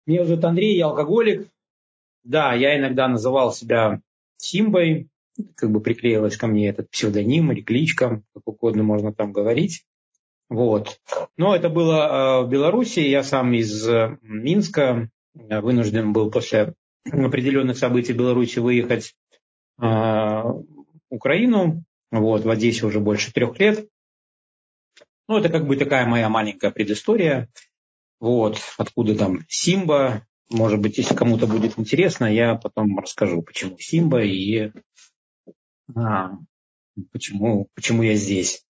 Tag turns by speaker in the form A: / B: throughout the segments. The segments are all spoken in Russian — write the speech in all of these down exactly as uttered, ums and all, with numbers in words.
A: Меня зовут Андрей, я алкоголик. Да, я иногда называл себя Симбой, как бы приклеилась ко мне этот псевдоним или кличка, как угодно можно там говорить. Вот. Но это было э, в Беларуси, я сам из э, Минска, э, вынужден был после определенных событий в Беларуси выехать э, в Украину. Вот, в Одессе уже больше трех лет. Ну, это как бы такая моя маленькая предыстория. Вот, откуда там Симба. Может быть, если кому-то будет интересно, я потом расскажу, почему Симба и а, почему, почему я здесь.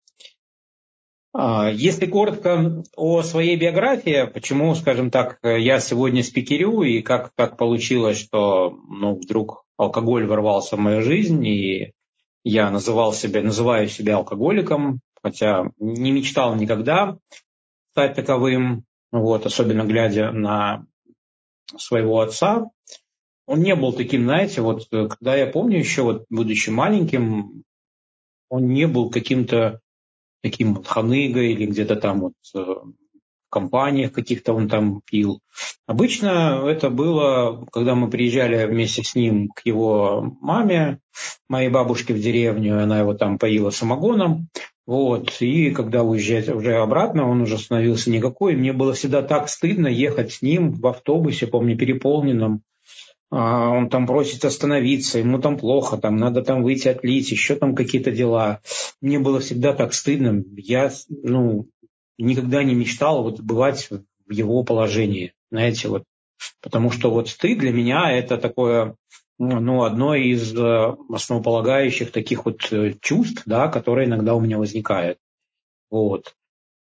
A: А, если коротко о своей биографии, почему, скажем так, я сегодня спикерю и как так получилось, что ну, вдруг алкоголь ворвался в мою жизнь, и я называл себя, называю себя алкоголиком, хотя не мечтал никогда стать таковым, вот, особенно глядя на своего отца. Он не был таким, знаете, вот когда я помню еще, вот, будучи маленьким, он не был каким-то таким вот ханыгой или где-то там вот в компаниях каких-то он там пил. Обычно это было, когда мы приезжали вместе с ним к его маме, моей бабушке в деревню, она его там поила самогоном. Вот, и когда уезжать уже обратно, он уже становился никакой. Мне было всегда так стыдно ехать с ним в автобусе, помню, переполненном. А он там просит остановиться, ему там плохо, там надо там выйти отлить, еще там какие-то дела. Мне было всегда так стыдно. Я, ну, никогда не мечтал вот бывать в его положении, знаете, вот. Потому что вот стыд для меня это такое, ну, одно из основополагающих таких вот чувств, да, которые иногда у меня возникают. Вот.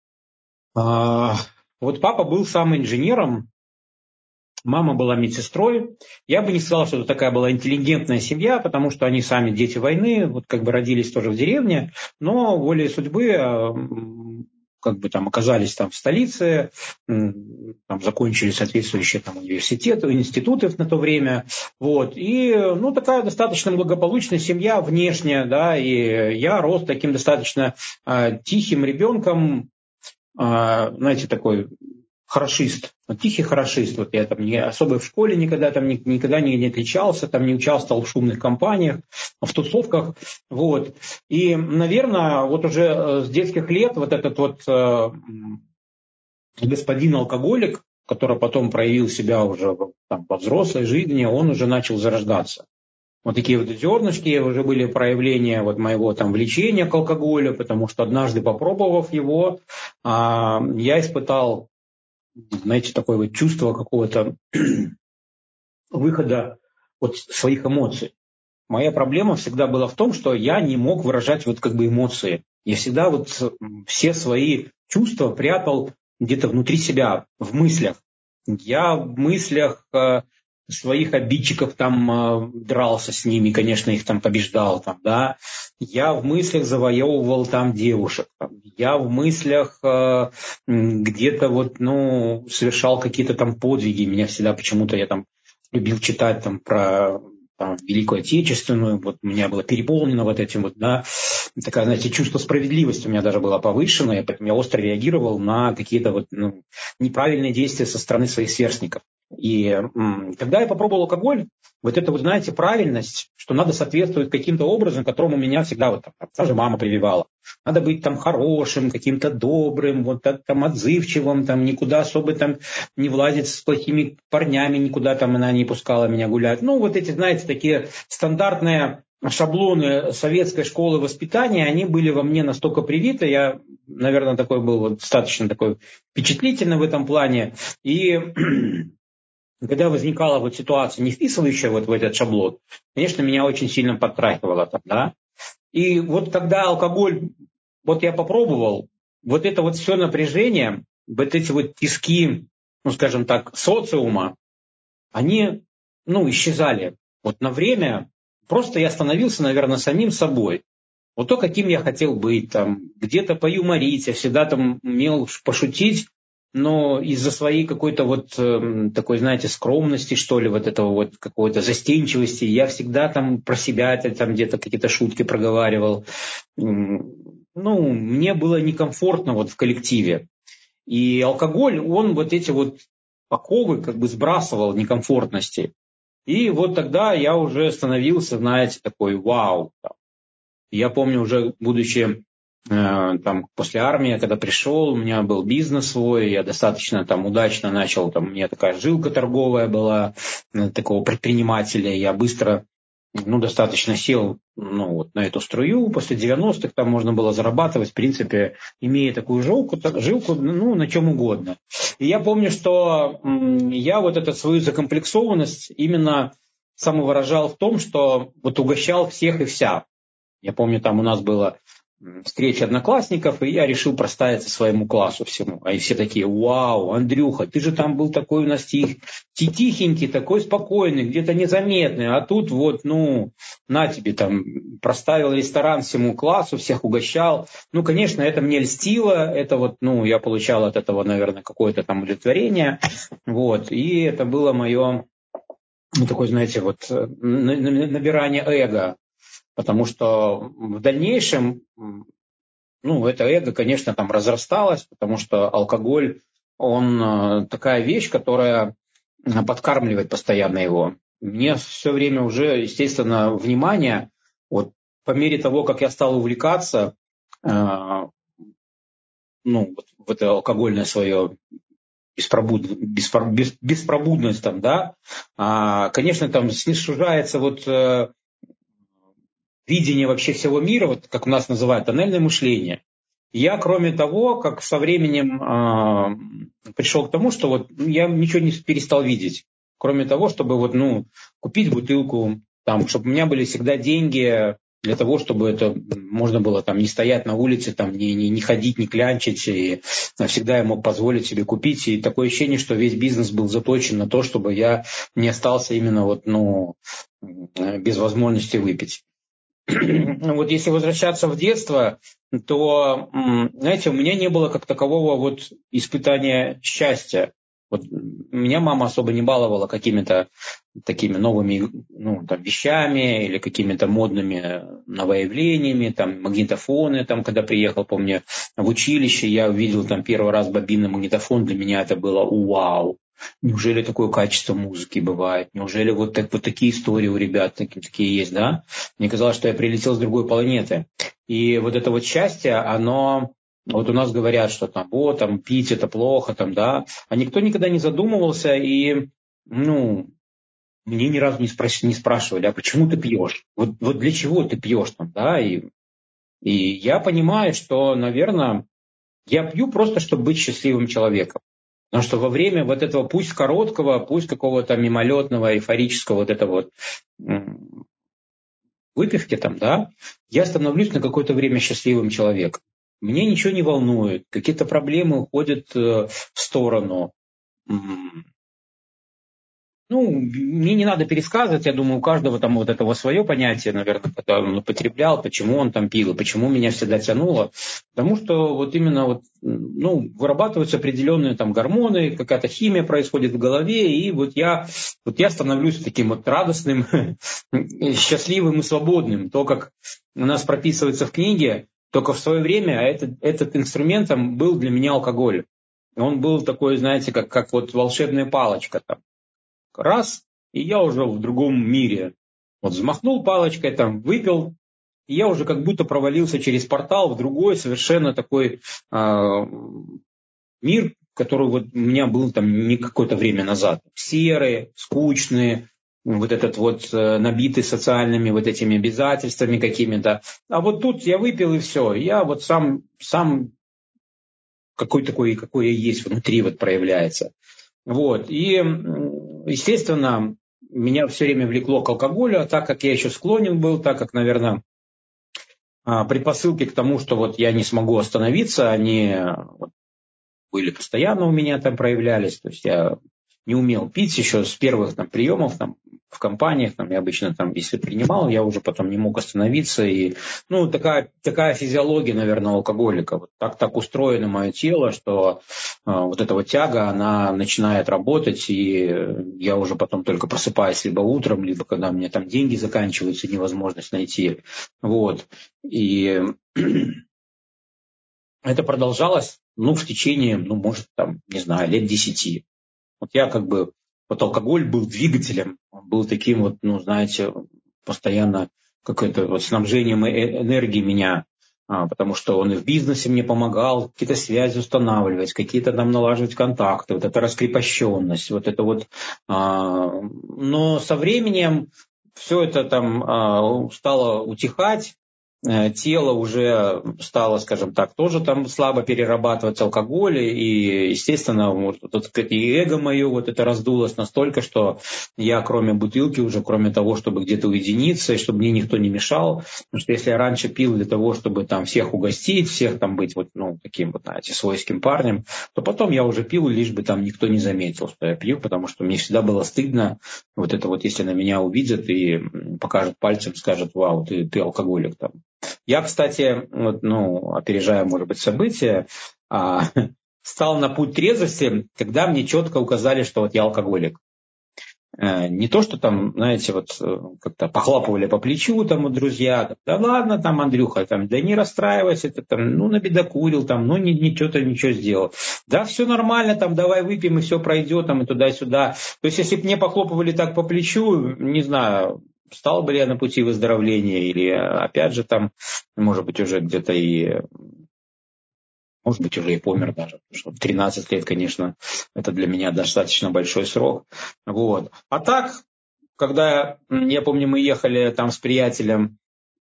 A: А, вот папа был сам инженером, мама была медсестрой. Я бы не сказал, что это такая была интеллигентная семья, потому что они сами дети войны, вот как бы родились тоже в деревне, но волей судьбы как бы там оказались там в столице, там закончили соответствующие там университеты, институты на то время, вот, и, ну, такая достаточно благополучная семья внешне, да, и я рос таким достаточно э, тихим ребенком, э, знаете, такой хорошист, вот тихий хорошист, вот я там не, особо в школе никогда там ни, никогда не, не отличался, там не участвовал в шумных компаниях, в тусовках, вот. И, наверное, вот уже с детских лет вот этот вот э, господин алкоголик, который потом проявил себя уже там, во взрослой жизни, он уже начал зарождаться. Вот такие вот зернышки уже были проявления вот моего там влечения к алкоголю, потому что однажды попробовав его, э, я испытал, знаете, такое вот чувство какого-то выхода от своих эмоций. Моя проблема всегда была в том, что я не мог выражать вот как бы эмоции. Я всегда вот все свои чувства прятал где-то внутри себя, в мыслях. Я в мыслях э, своих обидчиков там э, дрался с ними, конечно, их там побеждал, там, да. Я в мыслях завоевывал там девушек. Там. Я в мыслях э, где-то вот, ну, совершал какие-то там подвиги. Меня всегда почему-то, я там любил читать там про там, Великую Отечественную, вот у меня было переполнено вот этим вот, да, такая, знаете, чувство справедливости у меня даже было повышено, и поэтому я остро реагировал на какие-то вот, ну, неправильные действия со стороны своих сверстников. И м, когда я попробовал алкоголь, вот это вот, знаете, правильность, что надо соответствовать каким-то образом, которому меня всегда вот там, же мама прививала. Надо быть там хорошим, каким-то добрым, вот так, там отзывчивым, там никуда особо там не влазить с плохими парнями, никуда там она не пускала меня гулять. Ну, вот эти, знаете, такие стандартные шаблоны советской школы воспитания, они были во мне настолько привиты, я, наверное, такой был вот достаточно такой впечатлительный в этом плане. И когда возникала вот ситуация, не вписывающая вот в этот шаблон, конечно, меня очень сильно подтрахивало там, да. И вот когда алкоголь, вот я попробовал, вот это вот все напряжение, вот эти вот тиски, ну, скажем так, социума, они, ну, исчезали. Вот на время просто я становился, наверное, самим собой. Вот то, каким я хотел быть, там, где-то поюморить, я всегда там умел пошутить, но из-за своей какой-то вот э, такой, знаете, скромности, что ли, вот этого вот какой-то застенчивости, я всегда там про себя там где-то какие-то шутки проговаривал. Ну, мне было некомфортно вот в коллективе. И алкоголь, он вот эти вот оковы как бы сбрасывал некомфортности. И вот тогда я уже становился, знаете, такой вау. Я помню уже, будучи э, там после армии, когда пришел, у меня был бизнес свой, я достаточно там удачно начал, там у меня такая жилка торговая была, э, такого предпринимателя, я быстро, ну, достаточно сел, ну, вот на эту струю. После девяностых там можно было зарабатывать, в принципе, имея такую жилку, так, жилку, ну, на чем угодно. И я помню, что м, я вот эту свою закомплексованность именно самовыражал в том, что вот угощал всех и вся. Я помню, там у нас была встреча одноклассников, и я решил проставиться своему классу всему. А и все такие: вау, Андрюха, ты же там был такой у нас тих, тихенький, такой спокойный, где-то незаметный. А тут вот, ну, на тебе там, проставил ресторан всему классу, всех угощал. Ну, конечно, это мне льстило, это вот, ну, я получал от этого, наверное, какое-то там удовлетворение. Вот, и это было мое, ну, такое, знаете, вот, набирание эго. Потому что в дальнейшем, ну, это эго, конечно, там разрасталось, потому что алкоголь, он такая вещь, которая подкармливает постоянно его. Мне все время уже, естественно, внимание, вот по мере того, как я стал увлекаться, ну, вот в это алкогольное свое беспробуд, беспро, бес, беспробудность там, да, конечно, там снижается вот видение вообще всего мира, вот как у нас называют, тоннельное мышление. Я, кроме того, как со временем э, пришел к тому, что вот я ничего не перестал видеть, кроме того, чтобы вот, ну, купить бутылку, там, чтобы у меня были всегда деньги для того, чтобы это можно было там не стоять на улице, там, не, не, не ходить, не клянчить, и всегда я мог позволить себе купить. И такое ощущение, что весь бизнес был заточен на то, чтобы я не остался именно вот, ну, без возможности выпить. Вот если возвращаться в детство, то, знаете, у меня не было как такового вот испытания счастья. Вот меня мама особо не баловала какими-то такими новыми, ну, там, вещами или какими-то модными новоявлениями, там, магнитофоны, там, когда приехал, помню, в училище, я увидел там первый раз бобинный магнитофон, для меня это было вау. Неужели такое качество музыки бывает? Неужели вот, так, вот такие истории у ребят такие, такие есть, да? Мне казалось, что я прилетел с другой планеты. И вот это вот счастье, оно... Вот у нас говорят, что там, вот, там, пить это плохо, там, да. А никто никогда не задумывался, и, ну, мне ни разу не, спраш... не спрашивали, а почему ты пьешь? Вот, вот для чего ты пьешь там, да? И, и я понимаю, что, наверное, я пью просто, чтобы быть счастливым человеком. Потому что во время вот этого, пусть короткого, пусть какого-то мимолетного, эйфорического вот этого вот выпивки там, да, я становлюсь на какое-то время счастливым человеком. Мне ничего не волнует, какие-то проблемы уходят в сторону. Ну, мне не надо пересказывать, я думаю, у каждого там вот этого свое понятие, наверное, когда он употреблял, почему он там пил, и почему меня всегда тянуло. Потому что вот именно вот, ну, вырабатываются определенные там гормоны, какая-то химия происходит в голове, и вот я, вот я становлюсь таким вот радостным, счастливым и свободным. То, как у нас прописывается в книге, только в свое время этот, этот инструментом был для меня алкоголь. Он был такой, знаете, как, как вот волшебная палочка там. Раз, и я уже в другом мире. Вот взмахнул палочкой, там, выпил, и я уже как будто провалился через портал в другой совершенно такой э, мир, который вот у меня был там не какое-то время назад. Серый, скучный, вот этот вот э, набитый социальными вот этими обязательствами какими-то. А вот тут я выпил, и все. Я вот сам, сам какой такой, какой я есть внутри вот проявляется. Вот, и, естественно, меня все время влекло к алкоголю, а так как я еще склонен был, так как, наверное, предпосылки к тому, что вот я не смогу остановиться, они были постоянно у меня там проявлялись, то есть я не умел пить еще с первых там приемов там, в компаниях, там, я обычно там, если принимал, я уже потом не мог остановиться. И, ну, такая, такая физиология, наверное, алкоголика. Вот так, так устроено мое тело, что э, вот эта вот тяга, она начинает работать, и я уже потом только просыпаюсь либо утром, либо когда у меня там деньги заканчиваются, невозможность найти. Вот. И это продолжалось, ну, в течение, ну, может, там, не знаю, лет десяти. Вот я как бы, вот алкоголь был двигателем, он был таким вот, ну, знаете, постоянно какое-то вот снабжением энергии меня, а, потому что он и в бизнесе мне помогал какие-то связи устанавливать, какие-то там налаживать контакты, вот эта раскрепощенность, вот это вот. А, но со временем все это там а, стало утихать, тело уже стало, скажем так, тоже там слабо перерабатывать алкоголь, и, естественно, вот, вот, и эго мое вот это раздулось настолько, что я кроме бутылки уже, кроме того, чтобы где-то уединиться, и чтобы мне никто не мешал, потому что если я раньше пил для того, чтобы там всех угостить, всех там быть вот, ну, таким вот, знаете, свойским парнем, то потом я уже пил, лишь бы там никто не заметил, что я пью, потому что мне всегда было стыдно, вот это вот, если на меня увидят и покажут пальцем, скажут: вау, ты, ты алкоголик там. Я, кстати, вот, ну, опережая, может быть, события, а, стал на путь трезвости, когда мне четко указали, что вот я алкоголик. Не то, что там, знаете, вот как-то похлопывали по плечу там вот друзья: да ладно там, Андрюха, там, да не расстраивайся, ты там, ну, набедокурил, там, ну, ничего-то ничего сделал. Да, все нормально, там, давай выпьем, и все пройдет, там, и туда-сюда. То есть, если бы мне похлопывали так по плечу, не знаю, стал бы ли я на пути выздоровления, или, опять же, там, может быть, уже где-то и... Может быть, уже и помер даже. Потому что тринадцать лет, конечно, это для меня достаточно большой срок. Вот. А так, когда, я помню, мы ехали там с приятелем,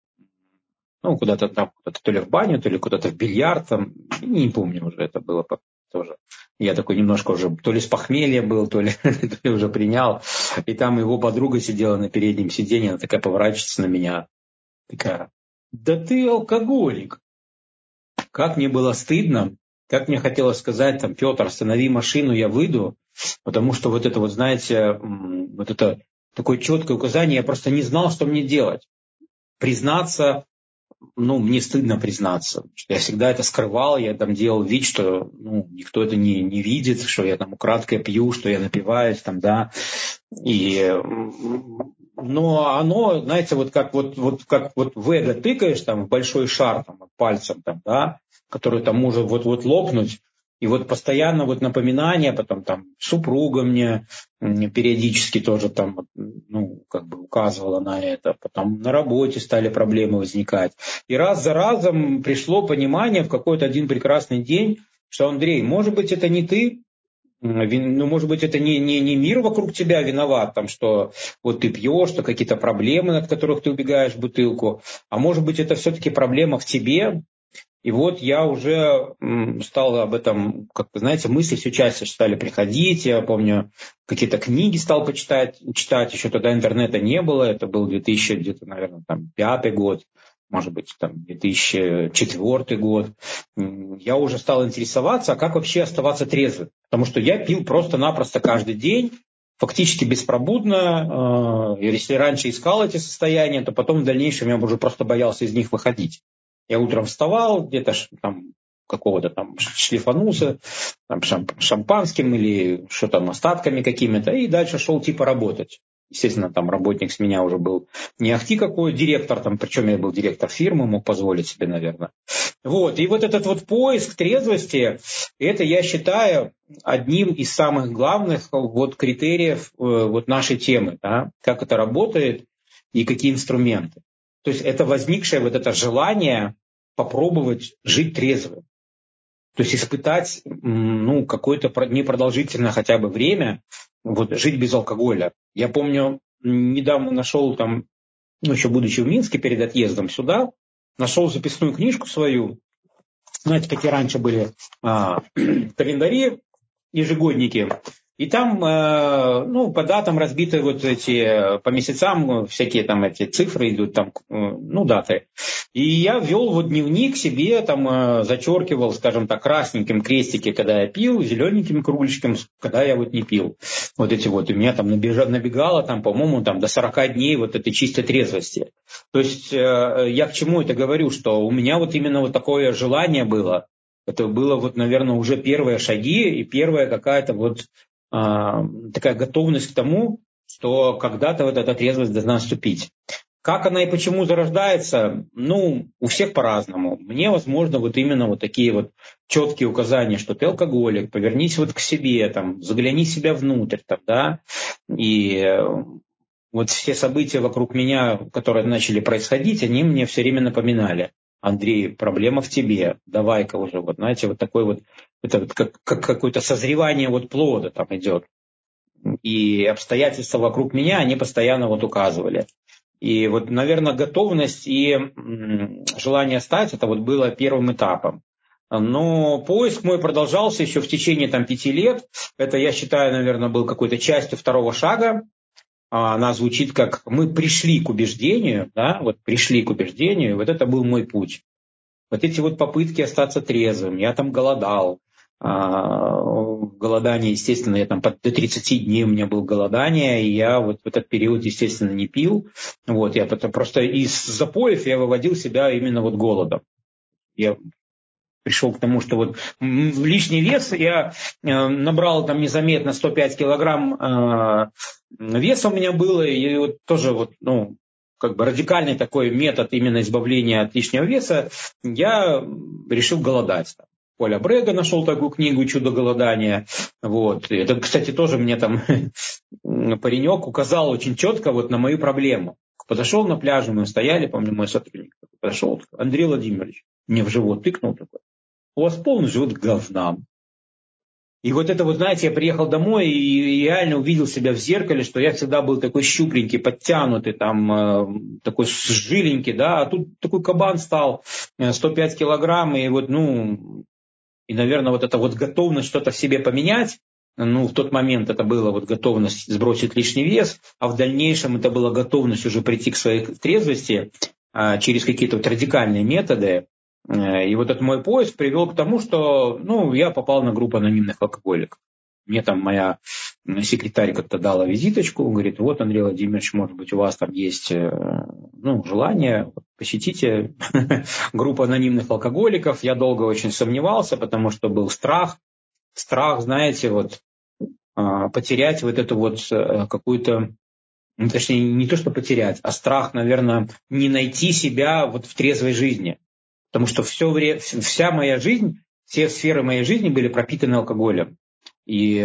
A: ну, куда-то там, куда-то то ли в баню, то ли куда-то в бильярд, там, не помню уже, это было тоже. Я такой немножко уже, то ли с похмелья был, то ли, то ли уже принял. И там его подруга сидела на переднем сиденье, она такая поворачивается на меня, такая: да ты алкоголик. Как мне было стыдно, как мне хотелось сказать, там: Петр, останови машину, я выйду, потому что вот это вот, знаете, вот это такое четкое указание, я просто не знал, что мне делать. Признаться, ну, мне стыдно признаться, что я всегда это скрывал, я там делал вид, что, ну, никто это не, не видит, что я там украдкой пью, что я напиваюсь, там, да, и... Но оно, знаете, вот как вот, вот, как вот в эго тыкаешь там в большой шар там, пальцем, там, да, который там может вот-вот лопнуть, и вот постоянно вот напоминания, потом там супруга мне периодически тоже там, ну, как бы указывала на это, потом на работе стали проблемы возникать. И раз за разом пришло понимание в какой-то один прекрасный день, что: Андрей, может быть, это не ты, ну, может быть, это не, не, не мир вокруг тебя виноват, там, что вот ты пьешь, что какие-то проблемы, от которых ты убегаешь в бутылку, а может быть, это все-таки проблема в тебе. И вот я уже стал об этом, как вы знаете, мысли все чаще стали приходить. Я помню, какие-то книги стал почитать, читать, еще тогда интернета не было, это был две тысячи, где-то, наверное, там, пятый год, может быть, там, две тысячи четвёртый год. Я уже стал интересоваться, а как вообще оставаться трезвым. Потому что я пил просто-напросто каждый день, фактически беспробудно. Если раньше искал эти состояния, то потом в дальнейшем я уже просто боялся из них выходить. Я утром вставал, где-то там какого-то там шлифанулся там, шампанским или что там, остатками какими-то, и дальше шел типа работать. Естественно, там работник с меня уже был не ахти какой, директор, там, причем я был директор фирмы, мог позволить себе, наверное. Вот. И вот этот вот поиск трезвости, это, я считаю, одним из самых главных вот критериев вот нашей темы, да? Как это работает и какие инструменты. То есть это возникшее вот это желание попробовать жить трезвым. То есть испытать, ну, какое-то непродолжительное хотя бы время, вот, жить без алкоголя. Я помню, недавно нашел там, ну, еще будучи в Минске перед отъездом сюда, нашел записную книжку свою. Знаете, какие раньше были а, календари, ежегодники. И там, э, ну, по датам разбиты вот эти, по месяцам всякие там эти цифры идут, там, э, ну, даты. И я вел вот дневник себе, там, э, зачеркивал, скажем так, красненьким крестики, когда я пил, зелененьким кругляшком, когда я вот не пил. Вот эти вот, у меня там набежало, набегало, там, по-моему, там, до сорока дней вот этой чистой трезвости. То есть э, я к чему это говорю, что у меня вот именно вот такое желание было. Это было вот, наверное, уже первые шаги и первая какая-то вот а, такая готовность к тому, что когда-то вот эта трезвость должна наступить. Как она и почему зарождается, ну, у всех по-разному. Мне, возможно, вот именно вот такие вот четкие указания, что ты алкоголик, повернись вот к себе, там, загляни себя внутрь, там, да, и вот все события вокруг меня, которые начали происходить, они мне все время напоминали: Андрей, проблема в тебе, давай-ка уже, вот, знаете, вот такой вот, это вот как, как какое-то созревание вот плода там идет. И обстоятельства вокруг меня, они постоянно вот указывали. И вот, наверное, готовность и желание стать, это вот было первым этапом. Но поиск мой продолжался еще в течение там, пяти лет. Это, я считаю, наверное, был какой-то частью второго шага. Она звучит как «мы пришли к убеждению», да, вот пришли к убеждению, вот это был мой путь. Вот эти вот попытки остаться трезвым, я там голодал. В голодании, естественно, я там до тридцати дней у меня было голодание, и я вот в этот период, естественно, не пил. Вот, я просто из запоев я выводил себя именно вот голодом. Я пришел к тому, что вот лишний вес, я набрал там незаметно сто пять килограмм веса у меня было, и вот тоже вот, ну, как бы радикальный такой метод именно избавления от лишнего веса, я решил голодать. Поля Брега нашел такую книгу «Чудо голодания». Вот. И это, кстати, тоже мне там паренек указал очень четко вот на мою проблему. Подошел на пляже, мы стояли, помню, мой сотрудник подошел, Андрей Владимирович, мне в живот тыкнул такой: у вас полный живот говна. И вот это вот, знаете, я приехал домой и реально увидел себя в зеркале, что я всегда был такой щупленький, подтянутый, там, э, такой жиленький, да, а тут такой кабан стал, сто пять килограмм, и вот, ну, и, наверное, вот эта вот готовность что-то в себе поменять, ну, в тот момент это была вот готовность сбросить лишний вес, а в дальнейшем это была готовность уже прийти к своей трезвости э, через какие-то вот радикальные методы. И вот этот мой поиск привел к тому, что, ну, я попал на группу анонимных алкоголиков. Мне там моя секретарь как-то дала визиточку, говорит: вот, Андрей Владимирович, может быть, у вас там есть, ну, желание, посетите группу анонимных алкоголиков. Я долго очень сомневался, потому что был страх. Страх, знаете, вот потерять вот эту вот какую-то, ну, точнее, не то, что потерять, а страх, наверное, не найти себя вот в трезвой жизни. Потому что все время, вся моя жизнь, все сферы моей жизни были пропитаны алкоголем. И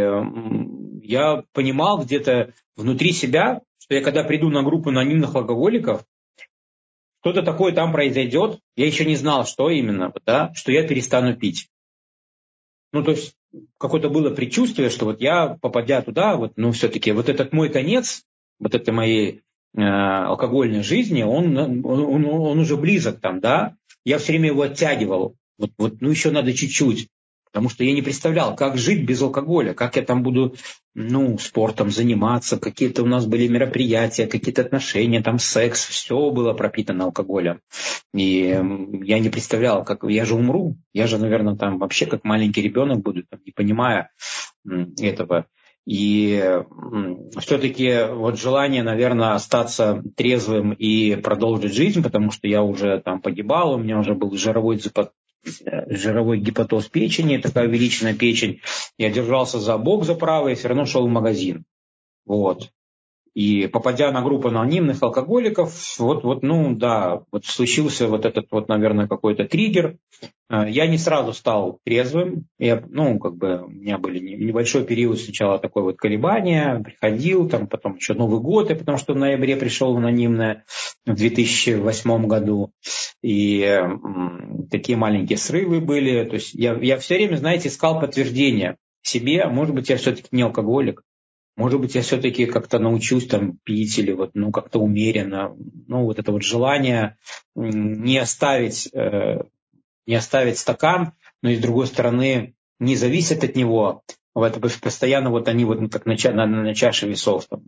A: я понимал где-то внутри себя, что я когда приду на группу анонимных алкоголиков, что-то такое там произойдет, я еще не знал, что именно, да, что я перестану пить. Ну, то есть какое-то было предчувствие, что вот я, попадя туда, вот, ну, все-таки вот этот мой конец, вот этой моей э, алкогольной жизни, он, он, он, он уже близок там, да. Я все время его оттягивал. Вот, вот, ну, еще надо чуть-чуть. Потому что я не представлял, как жить без алкоголя, как я там буду, ну, спортом заниматься, какие-то у нас были мероприятия, какие-то отношения, там секс, все было пропитано алкоголем. И я не представлял, как я же умру, я же, наверное, там вообще как маленький ребенок буду, там, не понимая этого. И все-таки вот желание, наверное, остаться трезвым и продолжить жизнь, потому что я уже там погибал, у меня уже был жировой, жировой гепатоз печени, такая увеличенная печень. Я держался за бок, за правый, и все равно шел в магазин. Вот. И попадя на группу анонимных алкоголиков, вот, вот, ну да, вот случился вот этот вот, наверное, какой-то триггер. Я не сразу стал трезвым. Я, ну, как бы у меня были небольшой период сначала такое вот колебание, приходил, там, потом еще Новый год, и потому что в ноябре пришел в анонимное в две тысячи восьмом году. И м, такие маленькие срывы были. То есть я, я все время, знаете, искал подтверждение себе, а может быть, я все-таки не алкоголик. Может быть, я все-таки как-то научусь там пить или вот, ну, как-то умеренно. Ну, вот это вот желание не оставить, э, не оставить стакан, но и с другой стороны не зависеть от него. Вот, постоянно вот они вот как на, на, на чаше весов. Там.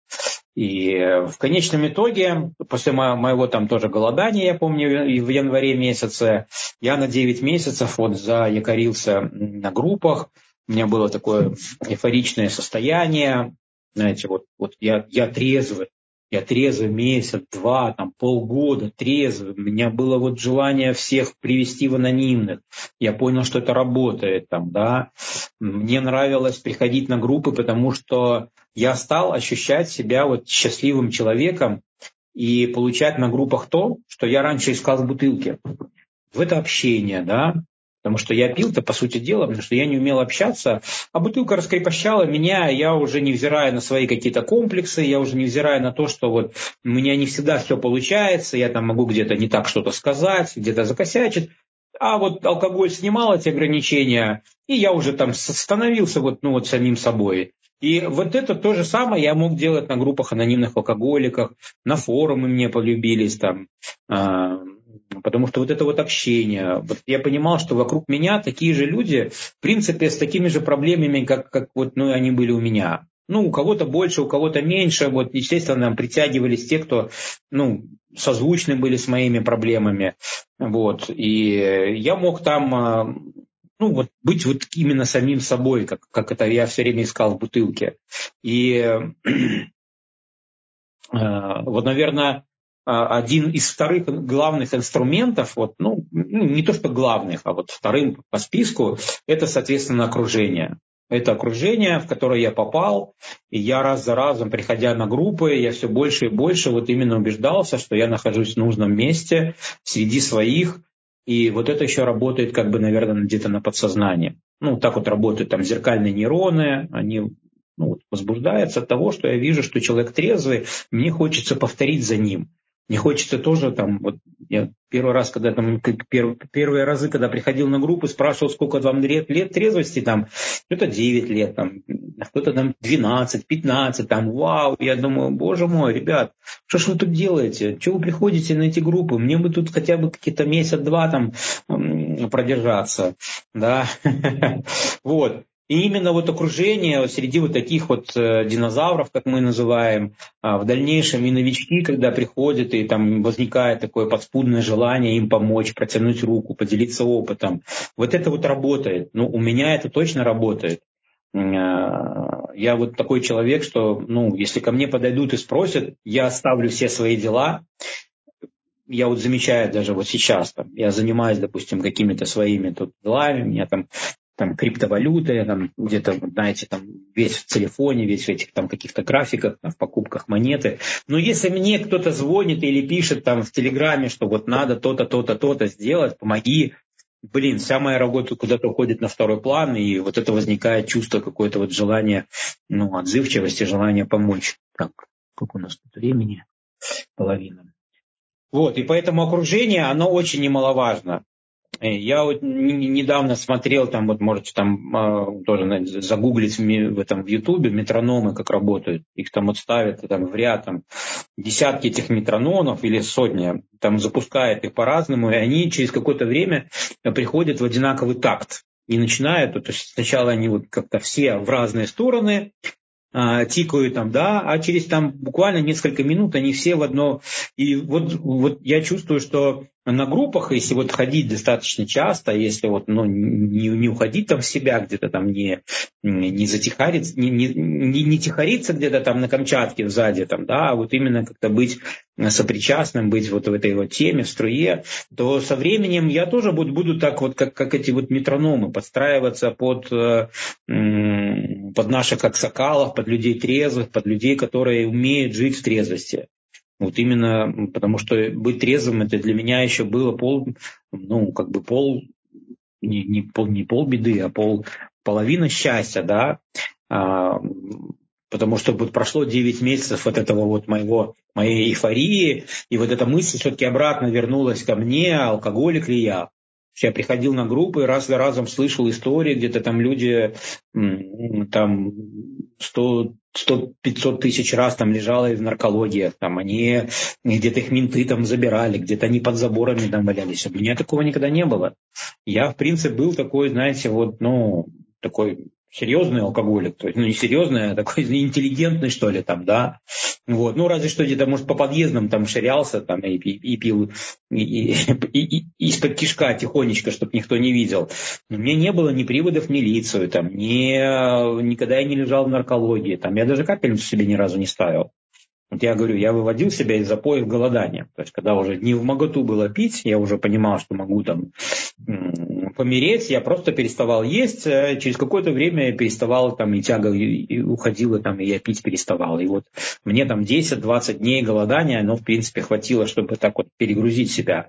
A: И в конечном итоге, после мо- моего там тоже голодания, я помню, в январе месяце, я на девять месяцев вот заякорился на группах. У меня было такое эйфоричное состояние, знаете, вот, вот я, я трезвый, я трезвый месяц, два, там, полгода трезвый. У меня было вот желание всех привести в анонимных. Я понял, что это работает там, да. Мне нравилось приходить на группы, потому что я стал ощущать себя вот счастливым человеком, и получать на группах то, что я раньше искал в бутылке. В это общение, да, потому что я пил-то, по сути дела, потому что я не умел общаться, а бутылка раскрепощала меня, я уже невзирая на свои какие-то комплексы, я уже невзирая на то, что вот у меня не всегда все получается, я там могу где-то не так что-то сказать, где-то закосячить, а вот алкоголь снимал эти ограничения, и я уже там становился вот, ну, вот самим собой. И вот это то же самое я мог делать на группах анонимных алкоголиков, на форумы мне полюбились там, потому что вот это вот общение, вот я понимал, что вокруг меня такие же люди, в принципе, с такими же проблемами, как, как вот, ну, они были у меня. Ну, у кого-то больше, у кого-то меньше. Вот, естественно, нам притягивались те, кто, ну, созвучны были с моими проблемами. Вот. И я мог там, ну, вот быть вот именно самим собой, как, как это я все время искал в бутылке. И вот, наверное, один из вторых главных инструментов, вот, ну, не то что главных, а вот вторым по списку, это, соответственно, окружение. Это окружение, в которое я попал, и я раз за разом, приходя на группы, я все больше и больше вот именно убеждался, что я нахожусь в нужном месте, среди своих, и вот это еще работает, как бы, наверное, где-то на подсознании. Ну, так вот работают там зеркальные нейроны, они... Ну, вот, возбуждается от того, что я вижу, что человек трезвый, мне хочется повторить за ним. Мне хочется тоже там, вот я первый раз, когда там, первые, первые разы, когда приходил на группу, спрашивал, сколько вам лет, лет трезвости, там, кто-то девять лет, там, кто-то там двенадцать, пятнадцать, там, вау, я думаю, боже мой, ребят, что ж вы тут делаете, чего вы приходите на эти группы, мне бы тут хотя бы какие-то месяц-два там продержаться, да, вот. И именно вот окружение среди вот таких вот динозавров, как мы называем, в дальнейшем и новички, когда приходят, и там возникает такое подспудное желание им помочь, протянуть руку, поделиться опытом. Вот это вот работает. Ну, у меня это точно работает. Я вот такой человек, что, ну, если ко мне подойдут и спросят, я оставлю все свои дела. Я вот замечаю даже вот сейчас, там, я занимаюсь, допустим, какими-то своими тут делами, у меня там там криптовалюта, я там где-то, знаете, там весь в телефоне, весь в этих там каких-то графиках, там, в покупках монеты. Но если мне кто-то звонит или пишет там в Телеграме, что вот надо то-то, то-то, то-то сделать, помоги, блин, вся моя работа куда-то уходит на второй план, и вот это возникает чувство какое-то вот желание, ну, отзывчивости, желание помочь. Так, сколько у нас тут времени? Половина. Вот, и поэтому окружение, оно очень немаловажно. Я вот недавно смотрел, там вот можете там э, тоже знаете, загуглить в этом в Ютубе метрономы, как работают. Их там вот ставят там, в ряд там, десятки этих метрономов или сотни, там запускают их по-разному, и они через какое-то время приходят в одинаковый такт. И начинают, то есть сначала они вот как-то все в разные стороны, тикают там, да, а через там буквально несколько минут они все в одно. И вот, вот я чувствую, что на группах, если вот ходить достаточно часто, если вот, ну, не, не уходить там в себя где-то там, не, не затихариться, не, не, не, не тихориться где-то там на Камчатке сзади, там, да, а вот именно как-то быть сопричастным, быть вот в этой вот теме, в струе, то со временем я тоже буду, буду так вот, как, как эти вот метрономы, подстраиваться под, под наших аксакалов, под людей трезвых, под людей, которые умеют жить в трезвости. Вот именно потому, что быть трезвым, это для меня еще было пол, ну, как бы пол, не, не, пол, не полбеды, а пол, половина счастья, да, а, потому что вот прошло девять месяцев от этого вот моего, моей эйфории, и вот эта мысль все-таки обратно вернулась ко мне, алкоголик ли я. Я приходил на группы, раз за разом слышал истории, где-то там люди там сто пятьсот тысяч раз там лежало в наркологии, там они где-то их менты там забирали, где-то они под заборами там валялись. У меня такого никогда не было. Я, в принципе, был такой, знаете, вот, ну, такой серьезный алкоголик, то есть, ну, не серьезный, а такой интеллигентный, что ли, там, да. Вот. Ну, разве что где-то, может, по подъездам там ширялся там, и, и, и пил и, и, и, и, из-под кишка тихонечко, чтобы никто не видел. Но у меня не было ни приводов в милицию, там, ни, никогда я не лежал в наркологии, там, я даже капельницу себе ни разу не ставил. Вот я говорю, я выводил себя из запоя в голодание. То есть, когда уже не в моготу было пить, я уже понимал, что могу там помереть, я просто переставал есть, через какое-то время я переставал, там, и тяга и уходила, там, и я пить переставал. И вот мне там десять-двадцать дней голодания, оно, в принципе, хватило, чтобы так вот перегрузить себя.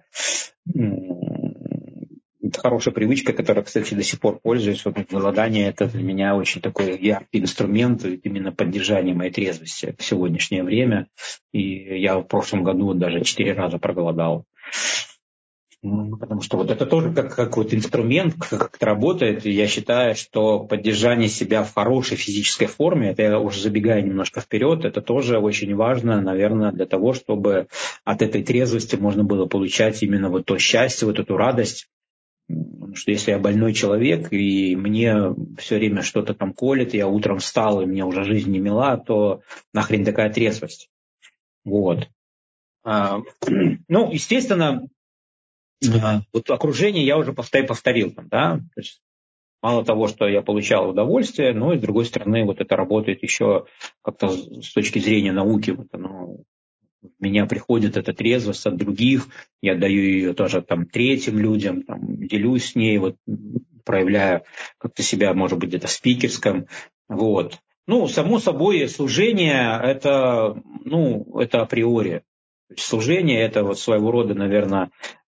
A: Это хорошая привычка, которой, кстати, до сих пор пользуюсь. Вот голодание – это для меня очень такой яркий инструмент именно поддержания моей трезвости в сегодняшнее время. И я в прошлом году даже четыре раза проголодал. Потому что вот это тоже как, как вот инструмент, как это работает. И я считаю, что поддержание себя в хорошей физической форме, это я уже забегаю немножко вперед, это тоже очень важно, наверное, для того, чтобы от этой трезвости можно было получать именно вот то счастье, вот эту радость. Потому что если я больной человек, и мне все время что-то там колет, я утром встал, и мне уже жизнь не мила, то нахрен такая трезвость. Вот. Ну, естественно, вот окружение я уже повторил, там, да, то есть мало того, что я получал удовольствие, но и с другой стороны вот это работает еще как-то с точки зрения науки, вот оно, в меня приходит эта трезвость от других, я даю ее тоже там третьим людям, там, делюсь с ней, вот, проявляю как-то себя, может быть, где-то в спикерском, вот. Ну, само собой, служение это, ну, это априори. Служение это вот своего рода, наверное,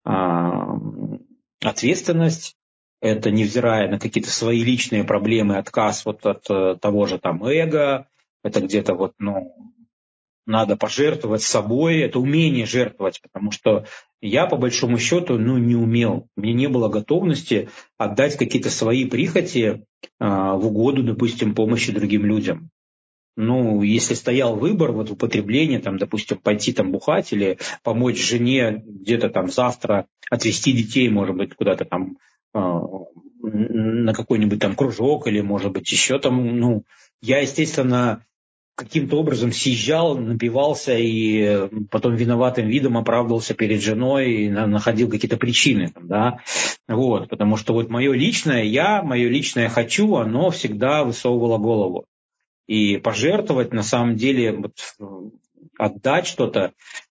A: ответственность, это невзирая на какие-то свои личные проблемы, отказ вот от того же там эго, это где-то вот, ну, надо пожертвовать собой, это умение жертвовать, потому что я, по большому счету, ну, не умел, мне не было готовности отдать какие-то свои прихоти а, в угоду, допустим, помощи другим людям. Ну, если стоял выбор вот употребления, там, допустим, пойти там бухать или помочь жене где-то там завтра отвезти детей, может быть, куда-то там э, на какой-нибудь там кружок или, может быть, еще там, ну, я, естественно, каким-то образом съезжал, напивался и потом виноватым видом оправдывался перед женой и находил какие-то причины, там, да, вот, потому что вот мое личное я, мое личное хочу, оно всегда высовывало голову. И пожертвовать, на самом деле, вот, отдать что-то,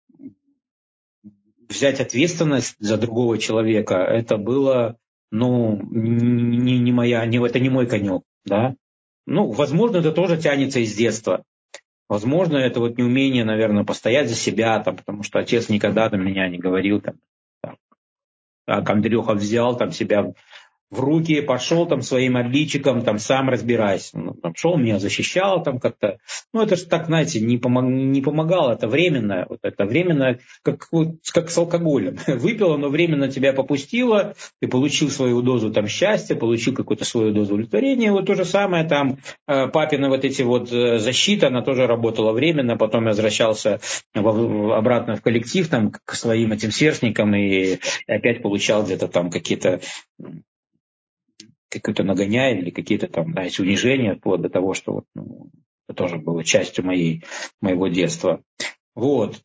A: взять ответственность за другого человека, это было, ну, не, не моя, не, это не мой конек, да. Ну, возможно, это тоже тянется из детства. Возможно, это вот неумение, наверное, постоять за себя, там, потому что отец никогда там меня не говорил, там, так, Андрюха взял там себя в руки, пошел там своим отличиком, там сам разбирайся. Ну, там, шел, меня защищал там как-то. Ну, это же так, знаете, не, помог, не помогало, это временно. Вот это временно, как, вот, как с алкоголем. Выпил, оно временно тебя попустило, ты получил свою дозу там счастья, получил какую-то свою дозу удовлетворения. Вот то же самое там, папины вот эти вот защиты, она тоже работала временно, потом я возвращался в, обратно в коллектив там к своим этим сверстникам и опять получал где-то там какие-то какой-то нагоняй или какие-то там, знаете, унижения, вплоть до того, что вот, ну, это тоже было частью моей, моего детства. Вот.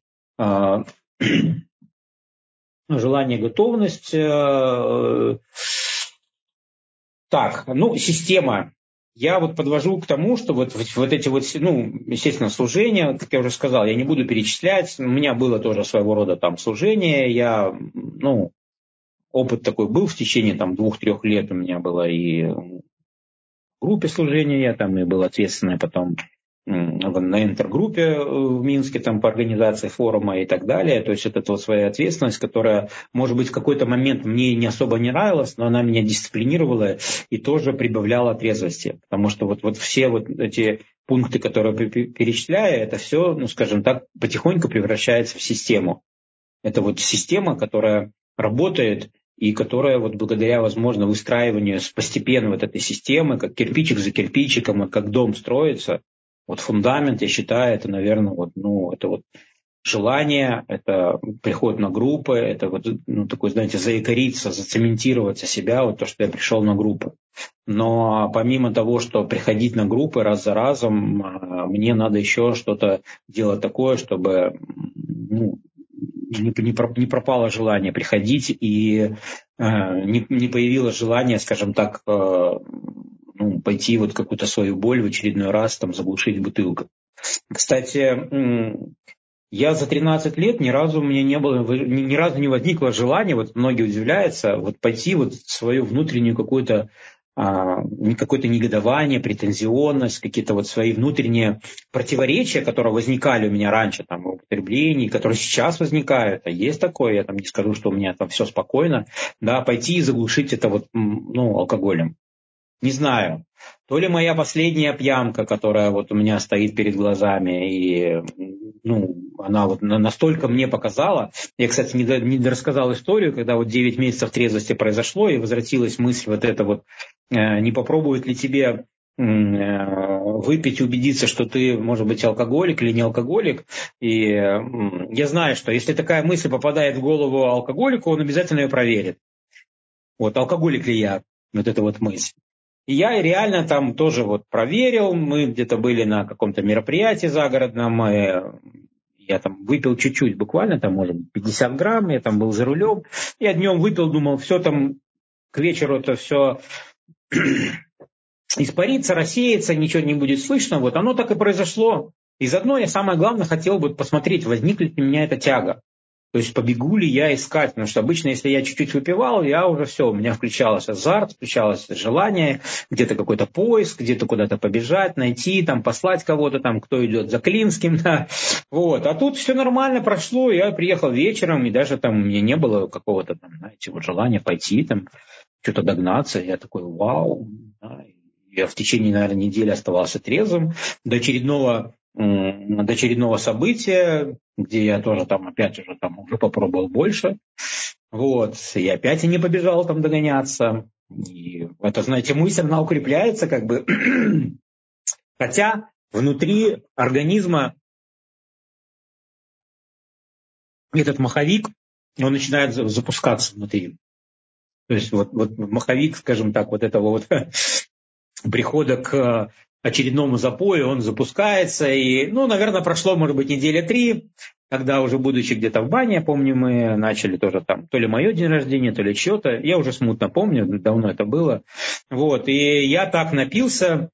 A: Желание, готовность. Так, ну, система. Я вот подвожу к тому, что вот, вот эти вот, ну, естественно, служения, как я уже сказал, я не буду перечислять, у меня было тоже своего рода там служение, я, ну, опыт такой был в течение там двух-трех лет у меня было и группе служения, я там и был ответственный потом на интергруппе в Минске там по организации форума и так далее. То есть это вот своя ответственность, которая, может быть, в какой-то момент мне не особо не нравилась, но она меня дисциплинировала и тоже прибавляла трезвости. Потому что вот, вот все вот эти пункты, которые перечисляю, это все, ну, скажем так, потихоньку превращается в систему. Это вот система, которая работает и которая вот благодаря, возможно, выстраиванию постепенно вот этой системы, как кирпичик за кирпичиком, как дом строится, вот фундамент, я считаю, это, наверное, вот, ну, это вот желание, это приход на группы, это вот, ну, такой, знаете, заикариться, зацементироваться себя, вот то, что я пришел на группы. Но помимо того, что приходить на группы раз за разом, мне надо еще что-то делать такое, чтобы, ну, не пропало желание приходить и не, не появилось желание, скажем так, ну, пойти вот какую-то свою боль в очередной раз там заглушить бутылкой. Кстати, Я за тринадцать лет ни разу у меня не было, ни, ни разу не возникло желания, вот многие удивляются, вот пойти вот в свою внутреннюю какую-то, а, какое-то негодование, претензионность, какие-то вот свои внутренние противоречия, которые возникали у меня раньше там, в употреблении, которые сейчас возникают. А есть такое, я там не скажу, что у меня там все спокойно, да, пойти и заглушить это вот, ну, алкоголем. Не знаю, то ли моя последняя пьянка, которая вот у меня стоит перед глазами, и ну, она вот настолько мне показала. Я, кстати, не, до, не рассказал историю, когда вот девять месяцев трезвости произошло, и возвратилась мысль вот эта вот, э, не попробует ли тебе э, выпить, убедиться, что ты, может быть, алкоголик или не алкоголик. И э, я знаю, что если такая мысль попадает в голову алкоголику, он обязательно ее проверит. Вот, алкоголик ли я? Вот эта вот мысль. И я реально там тоже вот проверил, мы где-то были на каком-то мероприятии загородном, я там выпил чуть-чуть, буквально там, может быть, пятьдесят грамм, я там был за рулем, я днем выпил, думал, все там, к вечеру это все испарится, рассеется, ничего не будет слышно, вот оно так и произошло. И заодно я самое главное хотел бы посмотреть, возникнет ли у меня эта тяга. То есть побегу ли я искать, потому что обычно, если я чуть-чуть выпивал, я уже все, у меня включалось азарт, включалось желание, где-то какой-то поиск, где-то куда-то побежать, найти, там, послать кого-то, там, кто идет за Клинским, да. Вот. А тут все нормально прошло, я приехал вечером, и даже там у меня не было какого-то, там, знаете, вот желания пойти, там, что-то догнаться. Я такой, вау. Да. Я в течение, наверное, недели оставался трезвым до очередного до очередного события, где я тоже там опять уже там уже попробовал больше. Вот. И опять я не побежал там догоняться. И это, знаете, мысль, она укрепляется как бы. Хотя внутри организма этот маховик, он начинает запускаться внутри. То есть вот, вот маховик, скажем так, вот этого вот прихода к очередному запою, он запускается, и, ну, наверное, прошло, может быть, недели три, когда уже будучи где-то в бане, я помню, мы начали тоже там, то ли мое день рождения, то ли чье-то, я уже смутно помню, давно это было, вот, и я так напился,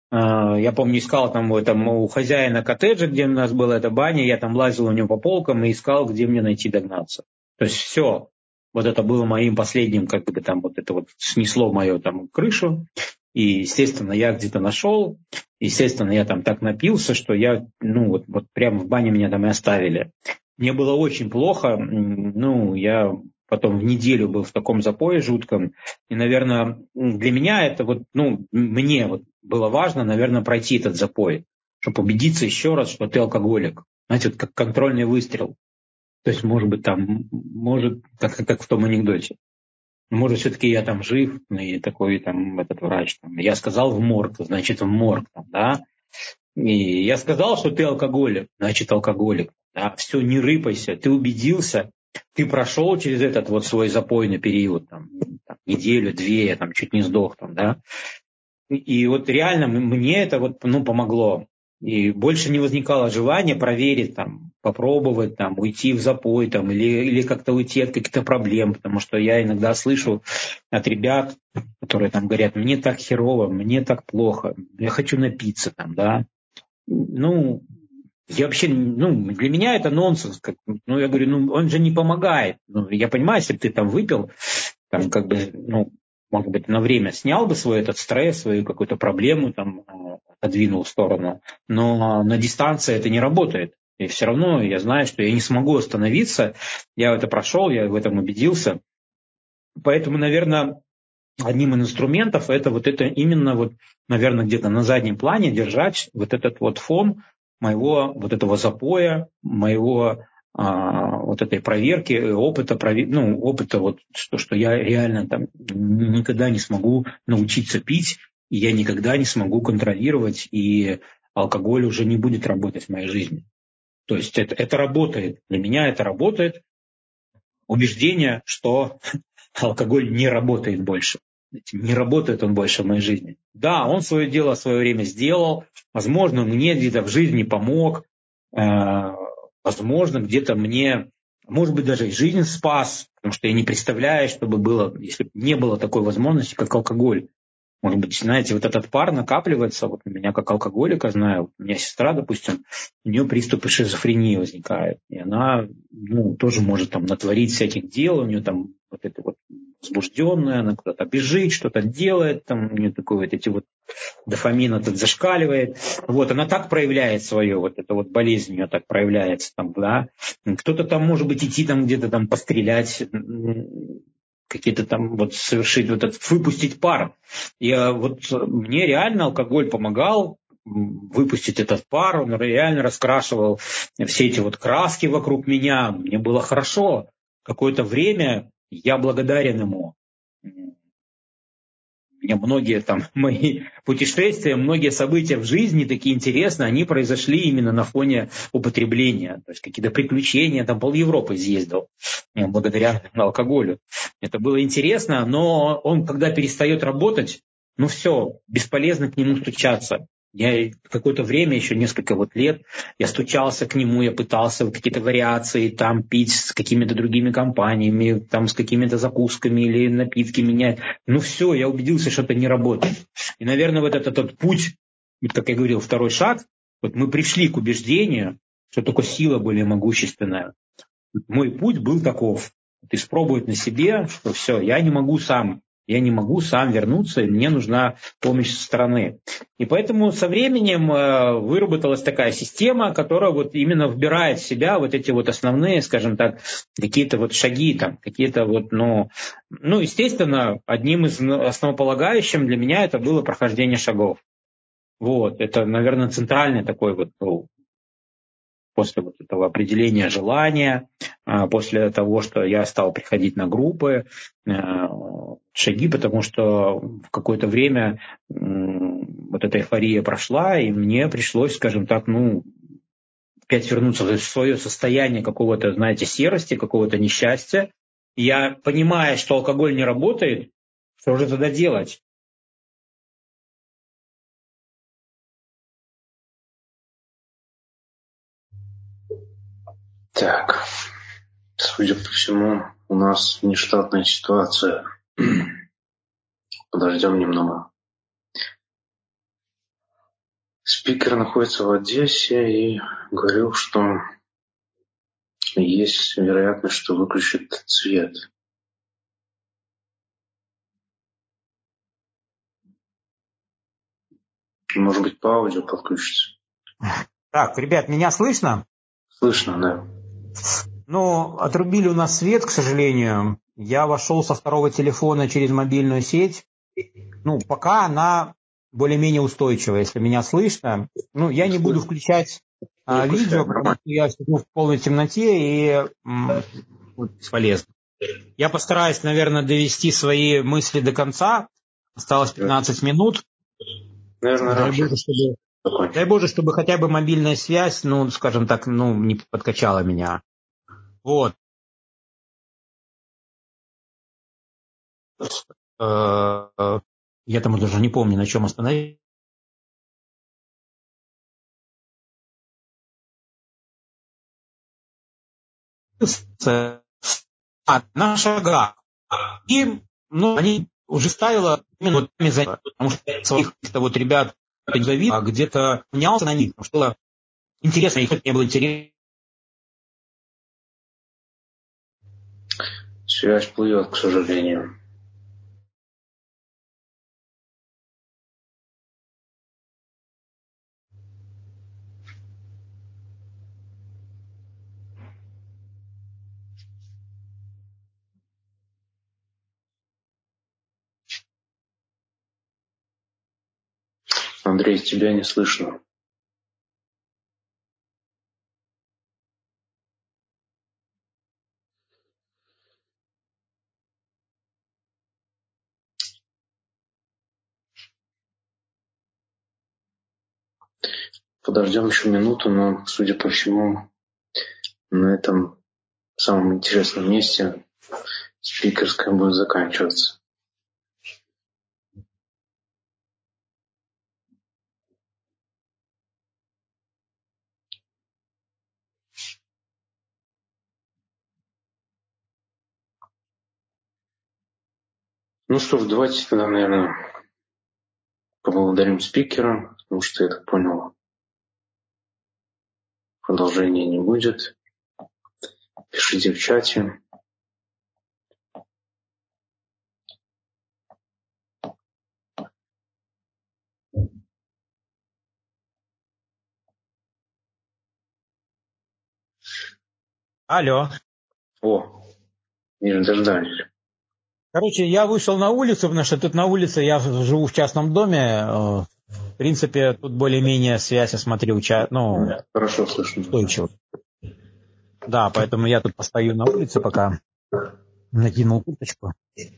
A: я помню, искал там, там у хозяина коттеджа, где у нас была эта баня, я там лазил у него по полкам и искал, где мне найти догнаться, то есть все, вот это было моим последним, как бы там вот это вот снесло мою там крышу. И, естественно, я где-то нашел, естественно, я там так напился, что я, ну, вот, вот прямо в бане меня там и оставили. Мне было очень плохо, ну, я потом в неделю был в таком запое жутком, и, наверное, для меня это вот, ну, мне вот было важно, наверное, пройти этот запой, чтобы убедиться еще раз, что ты алкоголик. Знаете, вот как контрольный выстрел. То есть, может быть, там, может, как, как в том анекдоте. Может, все-таки я там жив, и такой там этот врач. Там, я сказал в морг, значит, в морг, там, да. И я сказал, что ты алкоголик, значит, алкоголик. Да? Все, не рыпайся, ты убедился, ты прошел через этот вот свой запойный период, там, там, неделю, две, я там чуть не сдох, там, да. И вот реально мне это вот, ну, помогло. И больше не возникало желания проверить, там, попробовать, там, уйти в запой, там, или, или как-то уйти от каких-то проблем, потому что я иногда слышу от ребят, которые там говорят, мне так херово, мне так плохо, я хочу напиться, там, да. Ну, я вообще, ну, для меня это нонсенс. Как, ну, я говорю, ну, он же не помогает. Ну, я понимаю, если бы ты там выпил, там, как бы, ну, может быть, на время снял бы свой этот стресс, свою какую-то проблему, там, отодвинул в сторону. Но на дистанции это не работает. И все равно я знаю, что я не смогу остановиться. Я это прошел, я в этом убедился. Поэтому, наверное, одним из инструментов это вот это именно вот, наверное, где-то на заднем плане держать вот этот вот фон моего вот этого запоя, моего а, вот этой проверки, опыта, ну, опыта вот, что, что я реально там никогда не смогу научиться пить, и я никогда не смогу контролировать, и алкоголь уже не будет работать в моей жизни. То есть это, это работает. Для меня это работает. Убеждение, что алкоголь не работает больше. Не работает он больше в моей жизни. Да, он свое дело в свое время сделал. Возможно, мне где-то в жизни помог. Возможно, где-то мне, может быть, даже и жизнь спас. Потому что я не представляю, что бы было, если бы не было такой возможности, как алкоголь. Может быть, знаете, вот этот пар накапливается, вот у меня как алкоголика знаю, вот у меня сестра, допустим, у нее приступы шизофрении возникают, и она, ну, тоже может там натворить всяких дел, у нее там вот это вот возбужденная, она куда-то бежит, что-то делает, там у нее такой вот эти вот дофамин этот зашкаливает, вот, она так проявляет свое, вот эта вот болезнь у нее так проявляется там, да, кто-то там может быть идти там где-то там пострелять, какие-то там вот совершить вот этот, выпустить пар. И вот мне реально алкоголь помогал выпустить этот пар, он реально раскрашивал все эти вот краски вокруг меня, мне было хорошо. Какое-то время я благодарен ему. У меня многие там мои путешествия, многие события в жизни такие интересные, они произошли именно на фоне употребления. То есть какие-то приключения, там пол Европы съездил благодаря алкоголю. Это было интересно, но он, когда перестает работать, ну все, бесполезно к нему стучаться. Я какое-то время, еще несколько вот лет, я стучался к нему, я пытался какие-то вариации там пить с какими-то другими компаниями, там с какими-то закусками или напитки менять. Ну все, я убедился, что это не работает. И, наверное, вот этот, этот путь, вот как я говорил, второй шаг, вот мы пришли к убеждению, что только сила более могущественная. Мой путь был таков. Испробовать на себе, что все, я не могу сам. Я не могу сам вернуться, и мне нужна помощь со стороны. И поэтому со временем выработалась такая система, которая вот именно вбирает в себя вот эти вот основные, скажем так, какие-то вот шаги, там, какие-то вот, ну, ну, естественно, одним из основополагающим для меня это было прохождение шагов. Вот, это, наверное, центральный такой вот, ну, после вот этого определения желания, после того, что я стал приходить на группы, шаги, потому что в какое-то время вот эта эйфория прошла, и мне пришлось, скажем так, ну, опять вернуться в свое состояние какого-то, знаете, серости, какого-то несчастья. И я, понимая, что алкоголь не работает, что же тогда делать?
B: Так, судя по всему, у нас нештатная ситуация. Подождем немного. Спикер находится в Одессе и говорил, что есть вероятность, что выключит свет. Может быть, по аудио подключится.
A: Так, ребят, меня слышно?
B: Слышно, да.
A: Ну, отрубили у нас свет, к сожалению. Я вошел со второго телефона через мобильную сеть. Ну, пока она более-менее устойчивая, если меня слышно. Ну, я не буду включать а, видео, потому что я сижу в полной темноте и м, вот, бесполезно. Я постараюсь, наверное, довести свои мысли до конца. Осталось пятнадцать минут.
B: Наверное,
A: Дай
B: раньше.
A: Боже, чтобы, дай Боже, чтобы хотя бы мобильная связь, ну, скажем так, ну, не подкачала меня. Вот. Я там даже не помню, на чем остановился. А, на шагах. И, ну, они уже ставила именно вот за, потому что своих вот ребят не завидел, а где-то менялся на них, потому что было интересно, и хоть не было интересно.
B: Связь плывет, к сожалению. Андрей, тебя не слышно. Подождем еще минуту, но, судя по всему, на этом самом интересном месте спикерская будет заканчиваться. Ну что ж, давайте тогда, наверное, поблагодарим спикера, потому что, я так понял, продолжения не будет. Пишите в чате.
A: Алло.
B: О, не дождались.
A: Короче, я вышел на улицу, потому что тут на улице я живу в частном доме. В принципе, тут более-менее связь, я смотрю, ча- ну,
B: Хорошо слышно.
A: устойчиво. Да, поэтому я тут постою на улице, пока накинул курточку.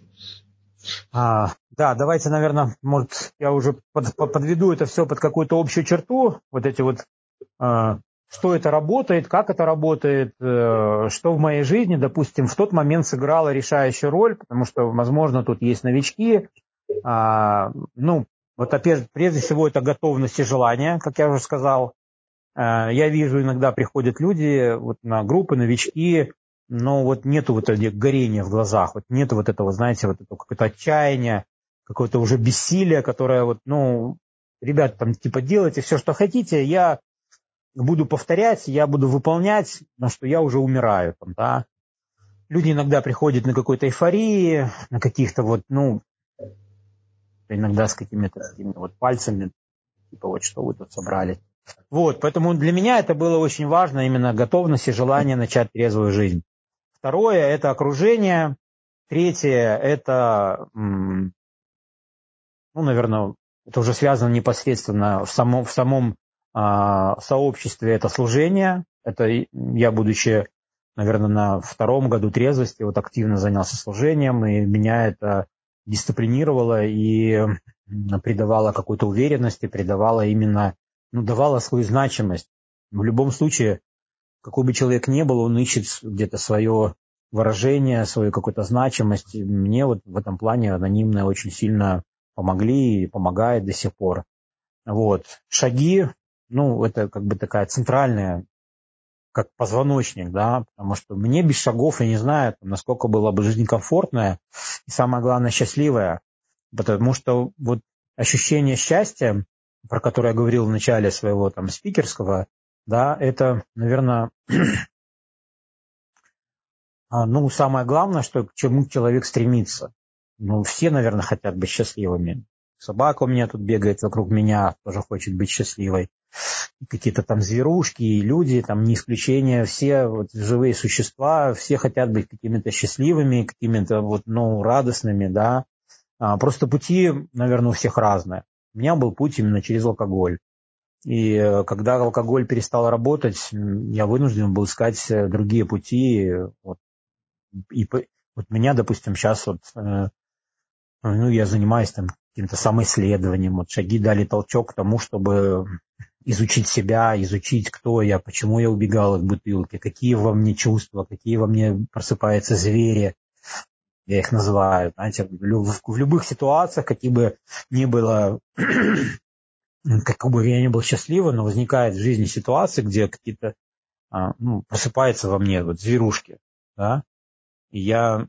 A: А, да, давайте, наверное, может, я уже под, под, подведу это все под какую-то общую черту. Вот эти вот, а, что это работает, как это работает, э, что в моей жизни, допустим, в тот момент сыграло решающую роль, потому что, возможно, тут есть новички. А, ну, вот опять, прежде всего, это готовность и желание, как я уже сказал. А, я вижу, иногда приходят люди вот на группы, новички, но вот нету вот этого горения в глазах, вот нету вот этого, знаете, вот этого какое-то отчаяние, какое-то уже бессилие, которое вот, ну, ребята, там, типа, делайте все, что хотите, я буду повторять, я буду выполнять, но что я уже умираю, там, да. Люди иногда приходят на какой-то эйфории, на каких-то вот, ну, иногда с какими-то такими вот пальцами, типа, вот что вы тут собрали. Вот, поэтому для меня это было очень важно, именно готовность и желание начать трезвую жизнь. Второе – это окружение. Третье – это, ну, наверное, это уже связано непосредственно в самом, в самом а, сообществе, это служение. Это я, будучи, наверное, на втором году трезвости, вот активно занялся служением, и меня это дисциплинировало и придавало какой-то уверенности, придавало именно, ну, давало свою значимость. В любом случае, какой бы человек ни был, он ищет где-то свое выражение, свою какую-то значимость. И мне вот в этом плане анонимные очень сильно помогли и помогает до сих пор. Вот. Шаги, ну, это как бы такая центральная, как позвоночник, да, потому что мне без шагов, я не знаю, насколько была бы жизнь комфортная и, самое главное, счастливая. Потому что вот ощущение счастья, про которое я говорил в начале своего там спикерского, да, это, наверное, ну, самое главное, что к чему человек стремится. Ну, все, наверное, хотят быть счастливыми. Собака у меня тут бегает вокруг меня, тоже хочет быть счастливой. Какие-то там зверушки и люди, там не исключение, все вот живые существа, все хотят быть какими-то счастливыми, какими-то вот, ну, радостными, да. А, просто пути, наверное, у всех разные. У меня был путь именно через алкоголь. И когда алкоголь перестал работать, я вынужден был искать другие пути. Вот, и вот меня, допустим, сейчас вот, ну, я занимаюсь там каким-то самоисследованием. Вот шаги дали толчок к тому, чтобы изучить себя, изучить, кто я, почему я убегал от бутылки, какие во мне чувства, какие во мне просыпаются звери. Я их называю, знаете, в любых ситуациях, какие бы ни было, как бы я ни был счастливым, но возникает в жизни ситуации, где какие-то, ну, просыпаются во мне вот зверушки, да, и я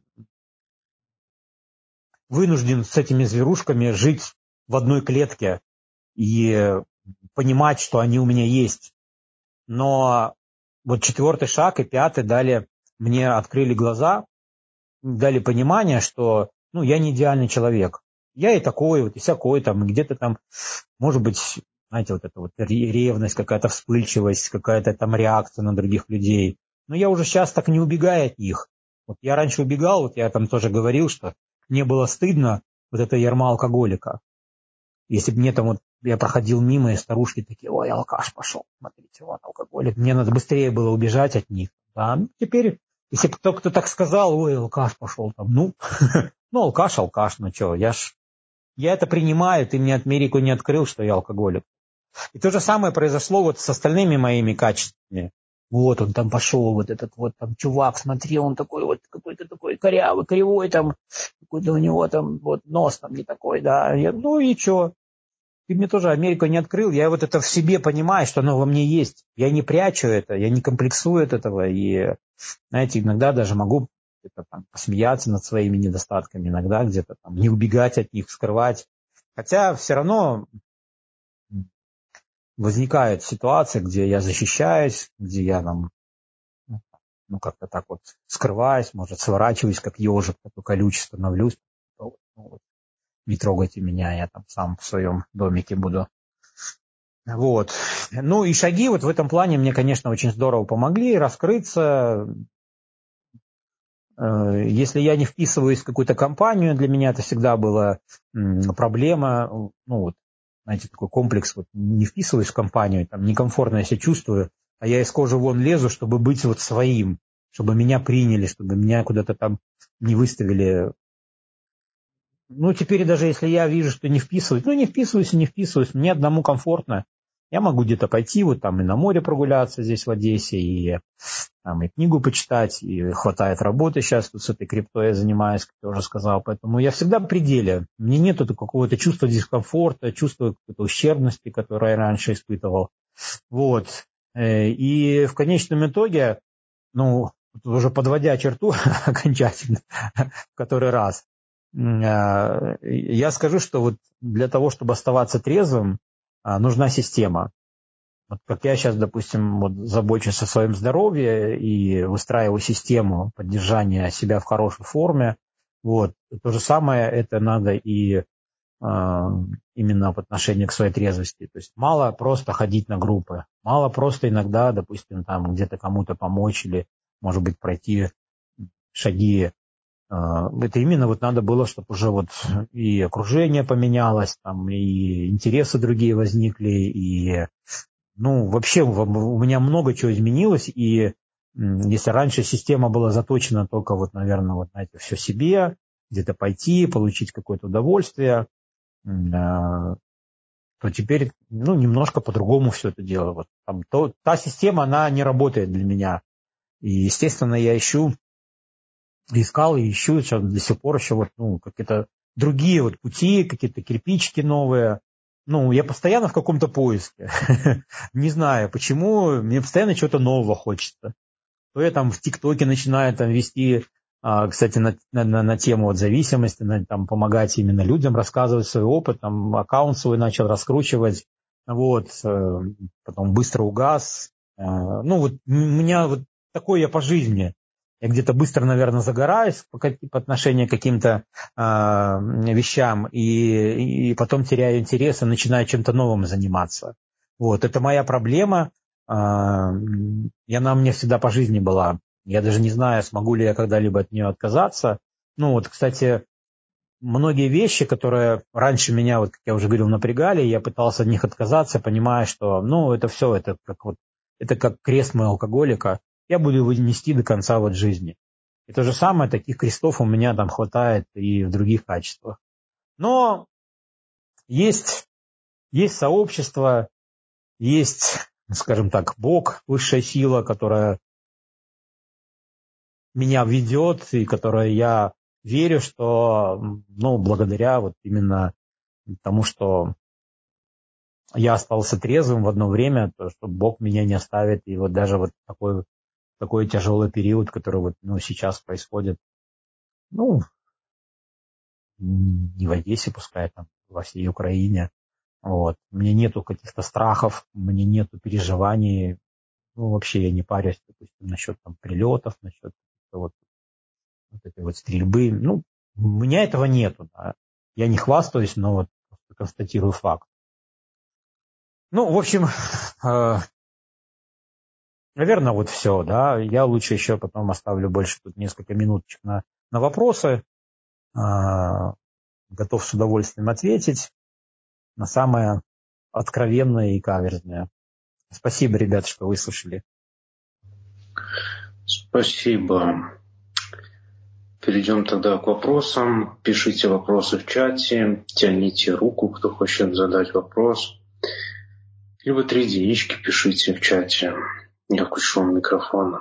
A: вынужден с этими зверушками жить в одной клетке и понимать, что они у меня есть. Но вот четвертый шаг и пятый дали, мне открыли глаза, дали понимание, что, ну, я не идеальный человек. Я и такой, вот, и всякой, там, и где-то там, может быть, знаете, вот эта вот ревность, какая-то вспыльчивость, какая-то там реакция на других людей. Но я уже сейчас так не убегаю от них. Вот я раньше убегал, вот я там тоже говорил, что мне было стыдно вот это ярмо алкоголика. Если бы мне там вот, я проходил мимо, и старушки такие: ой, алкаш пошел, смотрите, вот алкоголик. Мне надо быстрее было убежать от них. А теперь, если кто кто так сказал: ой, алкаш пошел там, ну, ну, алкаш, алкаш, ну что, я ж, я это принимаю, ты мне Америку не открыл, что я алкоголик. И то же самое произошло вот с остальными моими качествами. Вот он там пошел, вот этот вот там чувак, смотри, он такой вот какой-то такой корявый, кривой там, какой-то у него там вот нос там не такой, да. Я, ну и что? Ты мне тоже Америку не открыл, я вот это в себе понимаю, что оно во мне есть. Я не прячу это, я не комплексую от этого. И, знаете, иногда даже могу где-то там посмеяться над своими недостатками, иногда где-то там не убегать от них, скрывать. Хотя все равно возникает ситуация, где я защищаюсь, где я там, ну, как-то так вот скрываюсь, может, сворачиваюсь, как ежик, такой колючий становлюсь. Ну, вот, не трогайте меня, я там сам в своем домике буду. Вот. Ну и шаги вот в этом плане мне, конечно, очень здорово помогли раскрыться. Если я не вписываюсь в какую-то компанию, для меня это всегда была проблема. Ну вот, знаете, такой комплекс, вот не вписываюсь в компанию, там некомфортно я себя чувствую, а я из кожи вон лезу, чтобы быть вот своим, чтобы меня приняли, чтобы меня куда-то там не выставили. Ну, теперь даже если я вижу, что не вписываюсь, ну, не вписываюсь и не вписываюсь, мне одному комфортно. Я могу где-то пойти, вот там и на море прогуляться здесь в Одессе, и там и книгу почитать, и хватает работы сейчас, тут с этой криптой я занимаюсь, как я уже сказал, поэтому я всегда в пределе. Мне нету какого-то чувства дискомфорта, чувства какой-то ущербности, которое я раньше испытывал. Вот. И в конечном итоге, ну, уже подводя черту окончательно, в который раз, я скажу, что вот для того, чтобы оставаться трезвым, нужна система. Вот как я сейчас, допустим, вот забочусь о своем здоровье и выстраиваю систему поддержания себя в хорошей форме, вот, то же самое это надо и э, именно в отношении к своей трезвости. То есть мало просто ходить на группы, мало просто иногда, допустим, там где-то кому-то помочь или, может быть, пройти шаги. Это именно вот надо было, чтобы уже вот и окружение поменялось, там, и интересы другие возникли, и, ну, вообще у меня много чего изменилось, и если раньше система была заточена только вот, наверное, вот, знаете, все себе, где-то пойти, получить какое-то удовольствие, то теперь, ну, немножко по-другому все это дело. Вот, там, то, та система, она не работает для меня. И, естественно, я ищу искал и ищу сейчас до сих пор еще вот, ну, какие-то другие вот пути, какие-то кирпичики новые. Ну, я постоянно в каком-то поиске. Не знаю, почему, мне постоянно чего-то нового хочется. То я там в ТикТоке начинаю там вести, кстати, на, на, на тему вот зависимости, на, там, помогать именно людям, рассказывать свой опыт, там аккаунт свой начал раскручивать, вот, потом быстро угас. Ну, вот у меня вот такой я по жизни. Я где-то быстро, наверное, загораюсь по, по отношению к каким-то э, вещам, и, и потом теряю интерес и начинаю чем-то новым заниматься. Вот, это моя проблема. Э, и она у меня всегда по жизни была. Я даже не знаю, смогу ли я когда-либо от нее отказаться. Ну вот, кстати, многие вещи, которые раньше меня, вот, как я уже говорил, напрягали, я пытался от них отказаться, понимая, что, ну, это все, это как вот, это как крест моего алкоголика. Я буду его нести до конца вот жизни. И то же самое, таких крестов у меня там хватает и в других качествах. Но есть, есть сообщество, есть, скажем так, Бог, высшая сила, которая меня ведет и которая я верю, что, ну, благодаря вот именно тому, что я остался трезвым в одно время, то, что Бог меня не оставит. И вот даже вот такой, такой тяжелый период, который вот, ну, сейчас происходит, ну, не в Одессе, пускай там, во всей Украине. Вот. У меня нету каких-то страхов, мне нету переживаний. Ну, вообще я не парюсь, допустим, насчет там прилетов, насчет вот, вот этой вот стрельбы. Ну, у меня этого нету. Да. Я не хвастаюсь, но вот констатирую факт. Ну, в общем, э, наверное, вот все, да. Я лучше еще потом оставлю больше тут несколько минуточек на, на вопросы. Э, готов с удовольствием ответить на самое откровенное и каверзное. Спасибо, ребята, что выслушали.
B: Спасибо. Перейдем тогда к вопросам. Пишите вопросы в чате, тяните руку, кто хочет задать вопрос. Либо три единички пишите в чате. Я включу вам микрофон.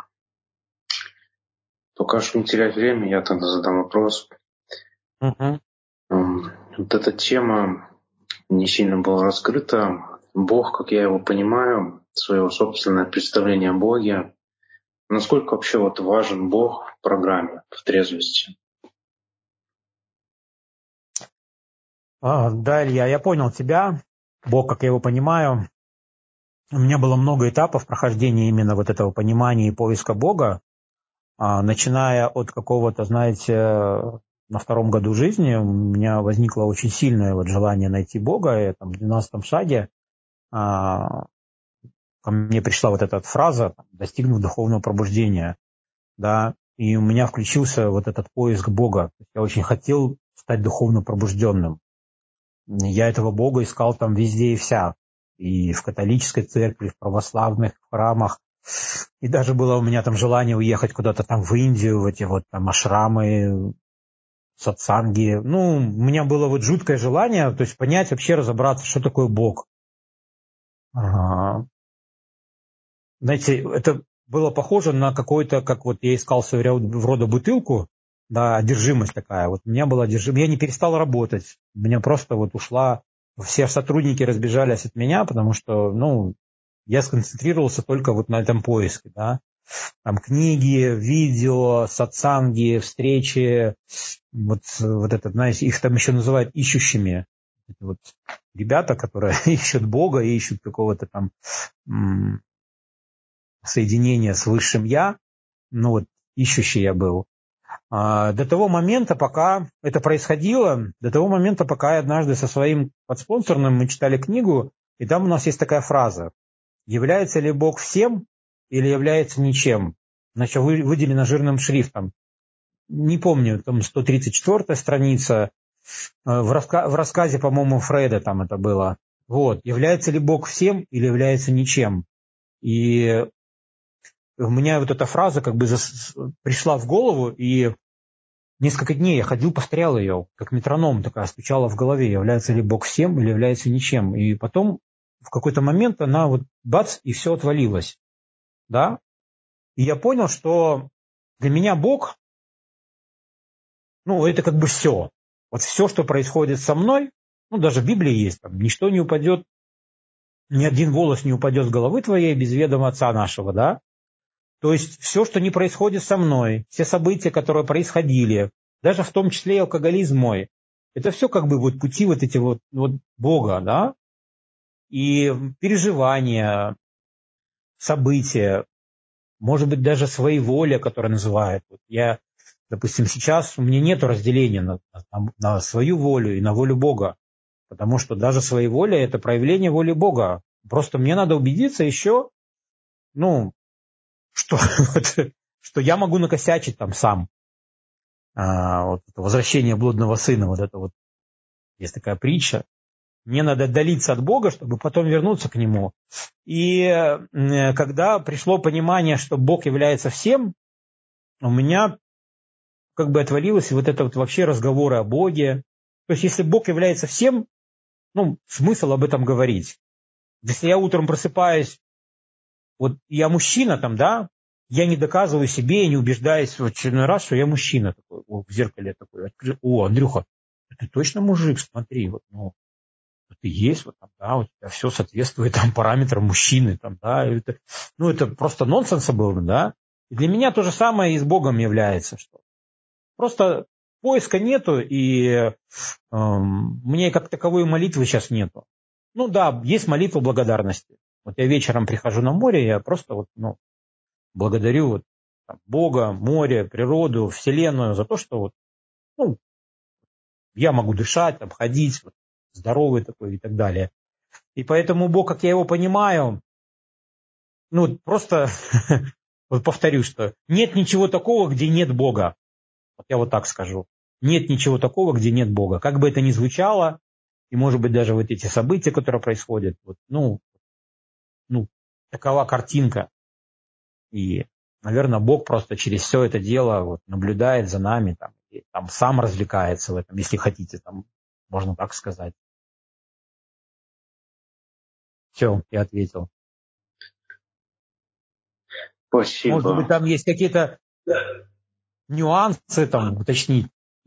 B: Пока что не терять время, я тогда задам вопрос.
A: Uh-huh.
B: Вот эта тема не сильно была раскрыта. Бог, как я его понимаю, свое собственное представление о Боге. Насколько вообще вот важен Бог в программе, в трезвости?
A: А, да, Илья, я понял тебя. Бог, как я его понимаю. У меня было много этапов прохождения именно вот этого понимания и поиска Бога, а, начиная от какого-то, знаете, на втором году жизни у меня возникло очень сильное вот желание найти Бога. И там, в двенадцатом шаге а, ко мне пришла вот эта вот фраза «достигнув духовного пробуждения». Да, и у меня включился вот этот поиск Бога. Я очень хотел стать духовно пробужденным. Я этого Бога искал там везде и вся. И в католической церкви, в православных храмах. И даже было у меня там желание уехать куда-то там в Индию, в эти вот там ашрамы, сатсанги. Ну, у меня было вот жуткое желание, то есть понять, вообще разобраться, что такое Бог. Ага. Знаете, это было похоже на какой-то, как вот я искал своего рода бутылку, да, одержимость такая. Вот у меня была одержимость. Я не перестал работать. У меня просто вот ушла. Все сотрудники разбежались от меня, потому что, ну, я сконцентрировался только вот на этом поиске, да. Там книги, видео, сатсанги, встречи, вот, вот это, знаете, их там еще называют ищущими. Это вот ребята, которые ищут Бога, ищут какого-то там м- соединения с высшим Я. Ну вот, ищущий я был. А, до того момента, пока это происходило, до того момента, пока я однажды со своим подспонсорным мы читали книгу, и там у нас есть такая фраза: является ли Бог всем или является ничем? Значит, выделено жирным шрифтом. Не помню, там сто тридцать четвёртая страница. В, раска- в рассказе, по-моему, Фреда там это было. Вот. Является ли Бог всем или является ничем? И у меня вот эта фраза как бы зас... пришла в голову, и несколько дней я ходил, повторял ее, как метроном такая стучала в голове, является ли Бог всем или является ничем. И потом в какой-то момент она вот бац, и все отвалилось. Да? И я понял, что для меня Бог, ну, это как бы все. Вот все, что происходит со мной, ну, даже в Библии есть, там, ничто не упадет, ни один волос не упадет с головы твоей без ведома Отца нашего, да? То есть все, что не происходит со мной, все события, которые происходили, даже в том числе и алкоголизм мой, это все как бы вот пути вот эти вот, вот Бога, да? И переживания, события, может быть, даже своеволие, которое называют. Вот я, допустим, сейчас у меня нет разделения на, на, на свою волю и на волю Бога, потому что даже своеволие – это проявление воли Бога. Просто мне надо убедиться еще, ну, что, что я могу накосячить там сам. А, вот возвращение блудного сына, вот это вот, есть такая притча. Мне надо отдалиться от Бога, чтобы потом вернуться к Нему. И когда пришло понимание, что Бог является всем, у меня как бы отвалилось вот это вот вообще разговоры о Боге. То есть если Бог является всем, ну, смысл об этом говорить. Если я утром просыпаюсь, вот я мужчина там, да, я не доказываю себе и не убеждаюсь в очередной раз, что я мужчина такой. О, в зеркале такой. О, Андрюха, ты точно мужик, смотри, вот, ну, ты есть, вот там, да, у тебя все соответствует там параметрам мужчины, там, да, это, ну, это просто нонсенс был, да. И для меня то же самое и с Богом является, что просто поиска нету, и э, мне как таковой молитвы сейчас нету. Ну да, есть молитва благодарности. Вот я вечером прихожу на море, я просто вот, ну, благодарю вот, там, Бога, море, природу, Вселенную за то, что вот, ну, я могу дышать, там, ходить, вот, здоровый такой и так далее. И поэтому Бог, как я его понимаю, ну, просто вот повторю, что нет ничего такого, где нет Бога. Вот я вот так скажу. Нет ничего такого, где нет Бога. Как бы это ни звучало, и, может быть, даже вот эти события, которые происходят, вот, ну, ну, такова картинка. И, наверное, Бог просто через все это дело вот, наблюдает за нами, там, и, там, сам развлекается в этом, если хотите, там, можно так сказать. Все, я ответил.
B: Спасибо.
A: Может быть, там есть какие-то нюансы, там, уточнить.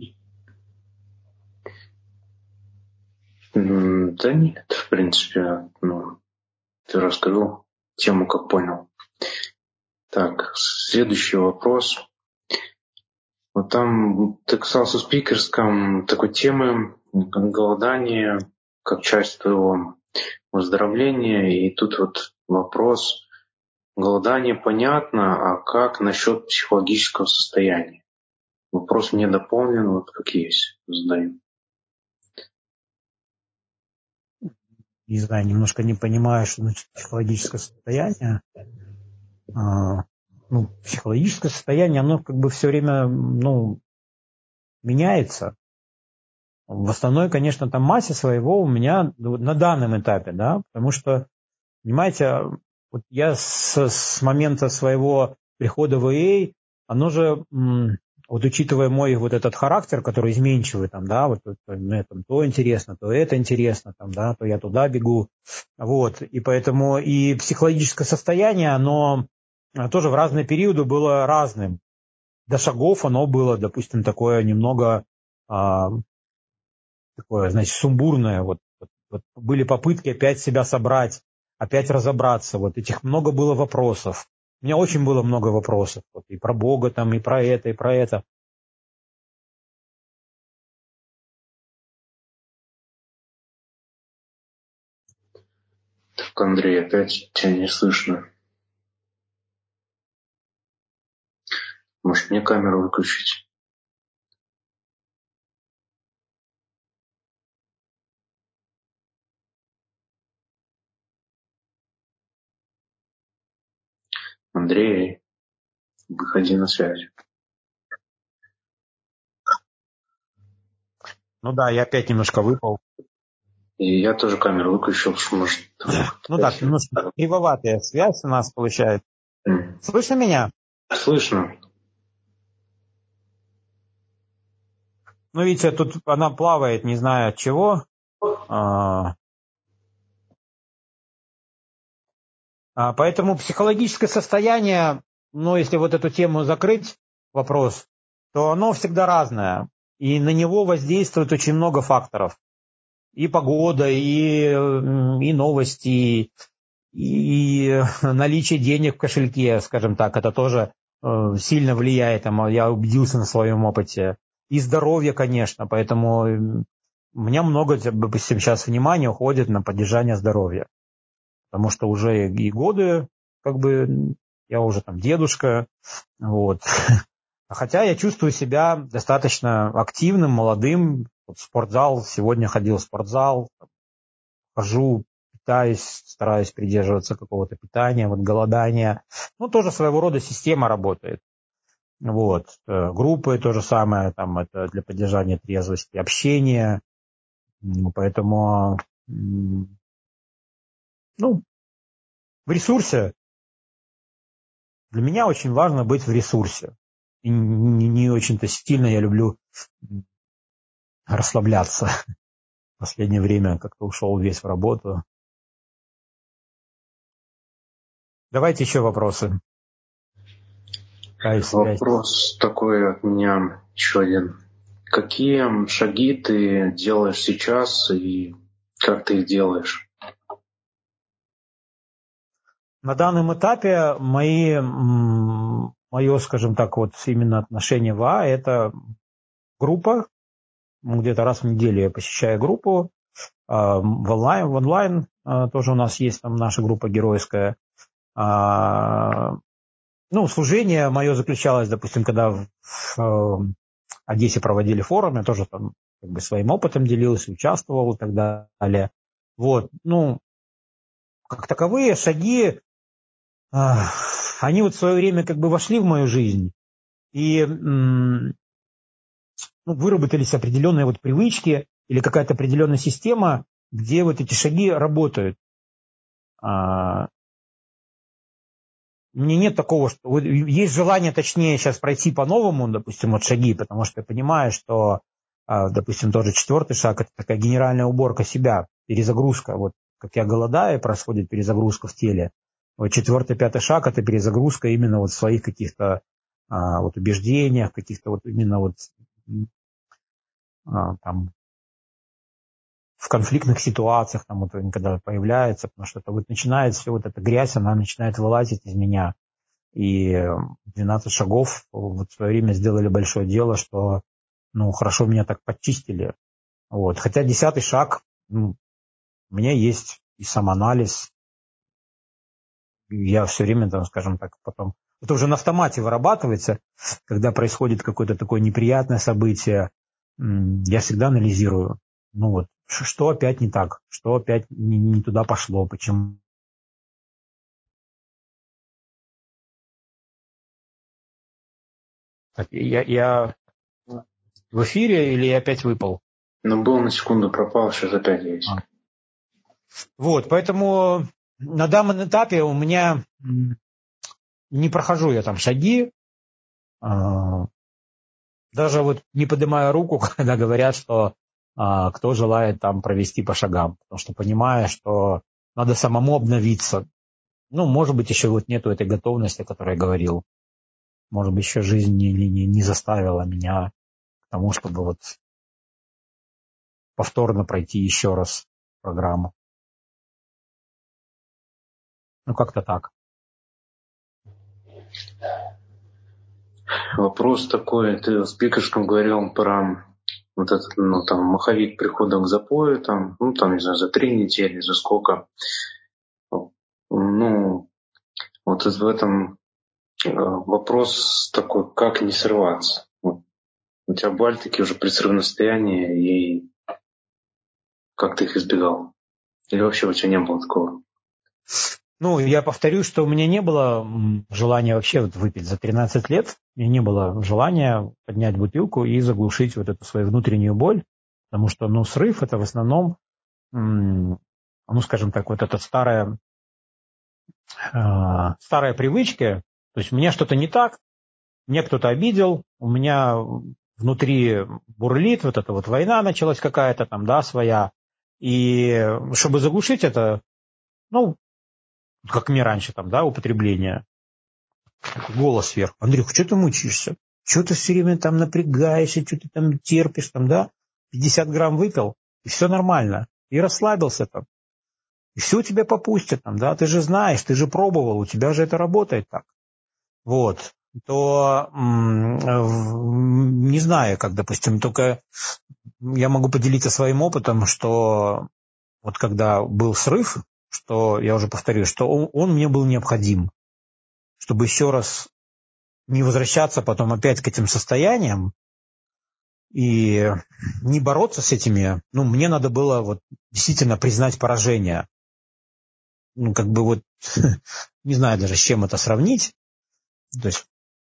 B: Да нет, в принципе, ну, ты раскрыл тему, как понял. Так, следующий вопрос. Вот Вот там ты касался в спикерском такой темы голодания как часть твоего выздоровления. И тут вот вопрос. Голодание понятно, а как насчет психологического состояния? Вопрос мне дополнен, вот как есть, задаю.
C: Не знаю, немножко не понимаю, что значит психологическое состояние. А, ну, психологическое состояние, оно как бы все время, ну, меняется. В основной, конечно, там массе своего у меня на данном этапе, да, потому что, понимаете, вот я с, с момента своего прихода в эй эй, оно же, вот учитывая мой вот этот характер, который изменчивый, там, да, вот мне там то интересно, то это интересно, там, да, то я туда бегу, вот, и поэтому и психологическое состояние, оно тоже в разные периоды было разным. До шагов оно было, допустим, такое немного, а, такое, значит, сумбурное, вот, вот, вот были попытки опять себя собрать, опять разобраться, вот этих много было вопросов. У меня очень было много вопросов, вот, и про Бога там, и про это, и про это.
B: Так, Андрей, опять тебя не слышно. Может, мне камеру выключить? Андрей, выходи на связь.
C: Ну да, я опять немножко выпал.
B: И я тоже камеру выключил, что может...
C: Ну да, немножко кривоватая связь у нас получается. Mm. Слышно меня?
B: Слышно.
C: Ну, видите, тут она плавает, не знаю от чего. А, а, поэтому психологическое состояние, ну, если вот эту тему закрыть, вопрос, то оно всегда разное. И на него воздействует очень много факторов. И погода, и, и новости, и наличие денег в кошельке, скажем так, это тоже э, сильно влияет. Там, я убедился на своем опыте. И здоровье, конечно. Поэтому у меня много, допустим, сейчас внимания уходит на поддержание здоровья. Потому что уже и годы, как бы, я уже там дедушка, вот. Хотя я чувствую себя достаточно активным, молодым. Вот спортзал, сегодня ходил в спортзал, хожу, питаюсь, стараюсь придерживаться какого-то питания, вот голодания. Ну, тоже своего рода система работает. Вот. Группы то же самое, там, это для поддержания трезвости, общения. Поэтому, ну, в ресурсе. Для меня очень важно быть в ресурсе. И не, не очень-то сильно я люблю расслабляться. В последнее время как-то ушел весь в работу. Давайте еще вопросы.
B: Вопрос такой от меня еще один. Какие шаги ты делаешь сейчас и как ты их делаешь?
C: На данном этапе мои, мое, скажем так, вот именно отношение в АА – это группа. Где-то раз в неделю я посещаю группу. В онлайн, в онлайн тоже у нас есть там наша группа геройская. Ну, служение мое заключалось, допустим, когда в Одессе проводили форум, я тоже там как бы своим опытом делился, участвовал и так далее. Вот, ну, как таковые шаги, они вот в свое время как бы вошли в мою жизнь и ну, выработались определенные вот привычки или какая-то определенная система, где вот эти шаги работают. Мне нет такого, что... Вот есть желание, точнее, сейчас пройти по-новому, допустим, вот шаги, потому что я понимаю, что, допустим, тот же четвертый шаг – это такая генеральная уборка себя, перезагрузка. Вот как я голодаю, происходит перезагрузка в теле. Вот четвертый, пятый шаг – это перезагрузка именно вот в своих каких-то а, вот убеждениях, каких-то вот именно вот а, там в конфликтных ситуациях, там вот когда появляется, потому что это вот начинает все вот эта грязь, она начинает вылазить из меня. И двенадцать шагов вот в свое время сделали большое дело, что ну, хорошо меня так подчистили. Вот. Хотя десятый шаг, ну, у меня есть и самоанализ. Я все время, там, скажем так, потом... Это уже на автомате вырабатывается, когда происходит какое-то такое неприятное событие. Я всегда анализирую. Ну вот, что опять не так, что опять не, не туда пошло, почему. Так, я, я в эфире или я опять выпал?
B: Ну, был на секунду пропал, сейчас опять есть.
C: А. Вот, поэтому на данном этапе у меня не прохожу я там шаги, даже вот не поднимая руку, когда говорят, что а, кто желает там провести по шагам, потому что понимая, что надо самому обновиться. Ну, может быть, еще вот нету этой готовности, о которой я говорил. Может быть, еще жизнь не, не, не заставила меня к тому, чтобы вот повторно пройти еще раз программу. Ну, как-то так.
B: Вопрос такой, ты в спикерском говорил про вот этот, ну, там, маховик прихода к запою, там, ну, там, не знаю, за три недели, за сколько. Ну, вот в этом вопрос такой, как не срываться. Вот. У тебя бывали такие уже пресрывные состояния, и как ты их избегал? Или вообще у тебя не было такого?
C: Ну, я повторю, что у меня не было желания вообще вот выпить за тринадцать лет. У меня не было желания поднять бутылку и заглушить вот эту свою внутреннюю боль. Потому что, ну, срыв – это в основном, ну, скажем так, вот эта старая, э, старая привычка. То есть у меня что-то не так, меня кто-то обидел, у меня внутри бурлит, вот эта вот война началась какая-то там, да, своя. И чтобы заглушить это, ну, как мне раньше там, да, употребление, голос вверх. Андрюх, что ты мучаешься? Что ты все время там напрягаешься, что ты там терпишь, там, да? пятьдесят грамм выпил, и все нормально. И расслабился там. И все у тебя попустят там, да? Ты же знаешь, ты же пробовал, у тебя же это работает так. Вот. То не знаю, как, допустим, только я могу поделиться своим опытом, что вот когда был срыв, что, я уже повторю, что он, он мне был необходим, чтобы еще раз не возвращаться потом опять к этим состояниям и не бороться с этими. Ну, мне надо было вот действительно признать поражение. Ну, как бы вот, не знаю даже, с чем это сравнить. То есть,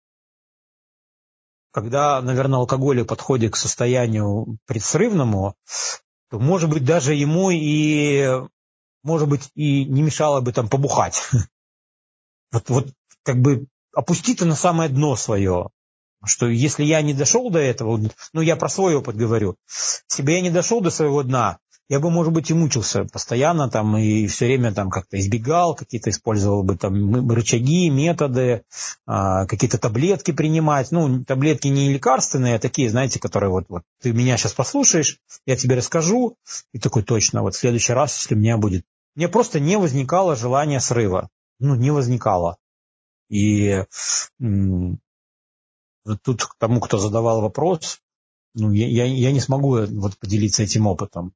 C: когда, наверное, алкоголик подходит к состоянию предсрывному, то, может быть, даже ему и, может быть, и не мешало бы там побухать. Вот, вот как бы опуститься на самое дно свое. Что если я не дошел до этого, ну, я про свой опыт говорю, если бы я не дошел до своего дна, я бы, может быть, и мучился постоянно там, и все время там как-то избегал, какие-то использовал бы там рычаги, методы, а, какие-то таблетки принимать. Ну, таблетки не лекарственные, а такие, знаете, которые вот, вот ты меня сейчас послушаешь, я тебе расскажу, и такой точно, вот в следующий раз, если у меня будет... У меня просто не возникало желания срыва. Ну, не возникало. И... М- Тут к тому, кто задавал вопрос, ну, я, я, я не смогу вот поделиться этим опытом.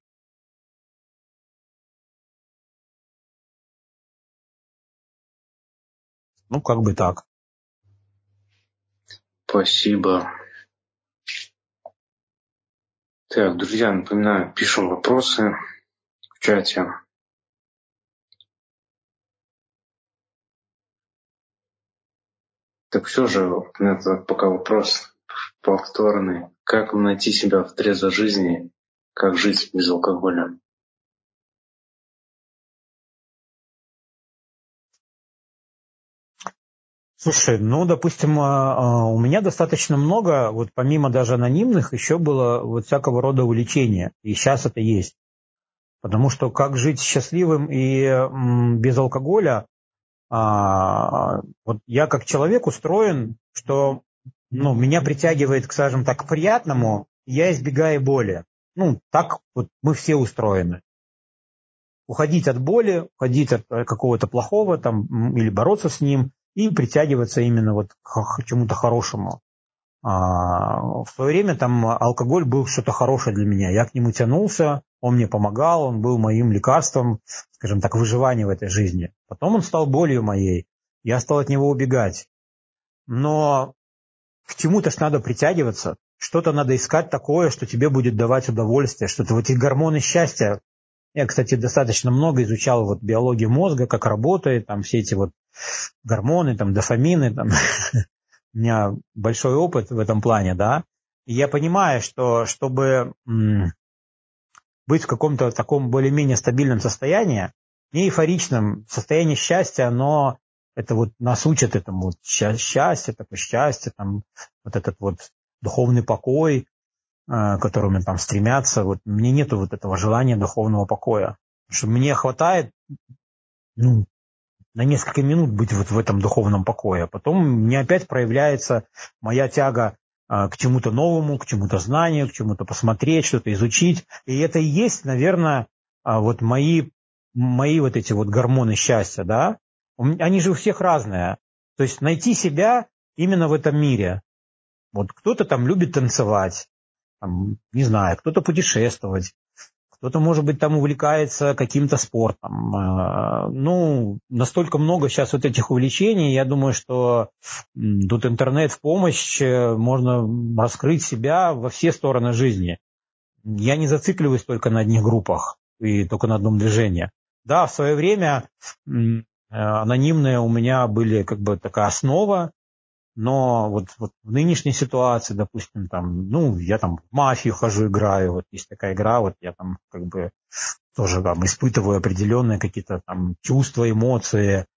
C: Ну, как бы так.
B: Спасибо. Так, друзья, напоминаю, пишем вопросы в чате. Так все же, это пока вопрос повторный. Как найти себя в трезвой жизни? Как жить без алкоголя?
C: Слушай, ну, допустим, у меня достаточно много, вот помимо даже анонимных, еще было вот всякого рода увлечения. И сейчас это есть. Потому что как жить счастливым и без алкоголя, вот я как человек устроен, что ну, меня притягивает, скажем так, к приятному, я избегаю боли. Ну, так вот мы все устроены. Уходить от боли, уходить от какого-то плохого там, или бороться с ним, и притягиваться именно вот к чему-то хорошему. В свое время там алкоголь был что-то хорошее для меня. Я к нему тянулся, он мне помогал, он был моим лекарством, скажем так, выживания в этой жизни. Потом он стал болью моей. Я стал от него убегать. Но к чему-то ж надо притягиваться, что-то надо искать такое, что тебе будет давать удовольствие, что-то вот эти гормоны счастья. Я, кстати, достаточно много изучал вот биологию мозга, как работает, там все эти вот гормоны, там дофамины, там. У меня большой опыт в этом плане, да, и я понимаю, что чтобы м, быть в каком-то таком более-менее стабильном состоянии, не эйфоричном, состоянии счастья, но это вот нас учат этому вот счастье, такое счастье, там, вот этот вот духовный покой, э, к которому там стремятся, вот мне нету вот этого желания духовного покоя, потому что мне хватает, ну, на несколько минут быть вот в этом духовном покое. А потом мне опять проявляется моя тяга а, к чему-то новому, к чему-то знанию, к чему-то посмотреть, что-то изучить. И это и есть, наверное, а, вот мои, мои вот эти вот гормоны счастья, да? Они же у всех разные. То есть найти себя именно в этом мире. Вот кто-то там любит танцевать, там, не знаю, кто-то путешествовать. Кто-то, может быть, там увлекается каким-то спортом. Ну, настолько много сейчас вот этих увлечений, я думаю, что тут интернет в помощь, можно раскрыть себя во все стороны жизни. Я не зацикливаюсь только на одних группах и только на одном движении. Да, в свое время анонимные у меня были как бы такая основа, но вот, вот в нынешней ситуации, допустим, там, ну, я там в мафию хожу, играю, вот есть такая игра, вот я там как бы тоже там испытываю определенные какие-то там чувства, эмоции,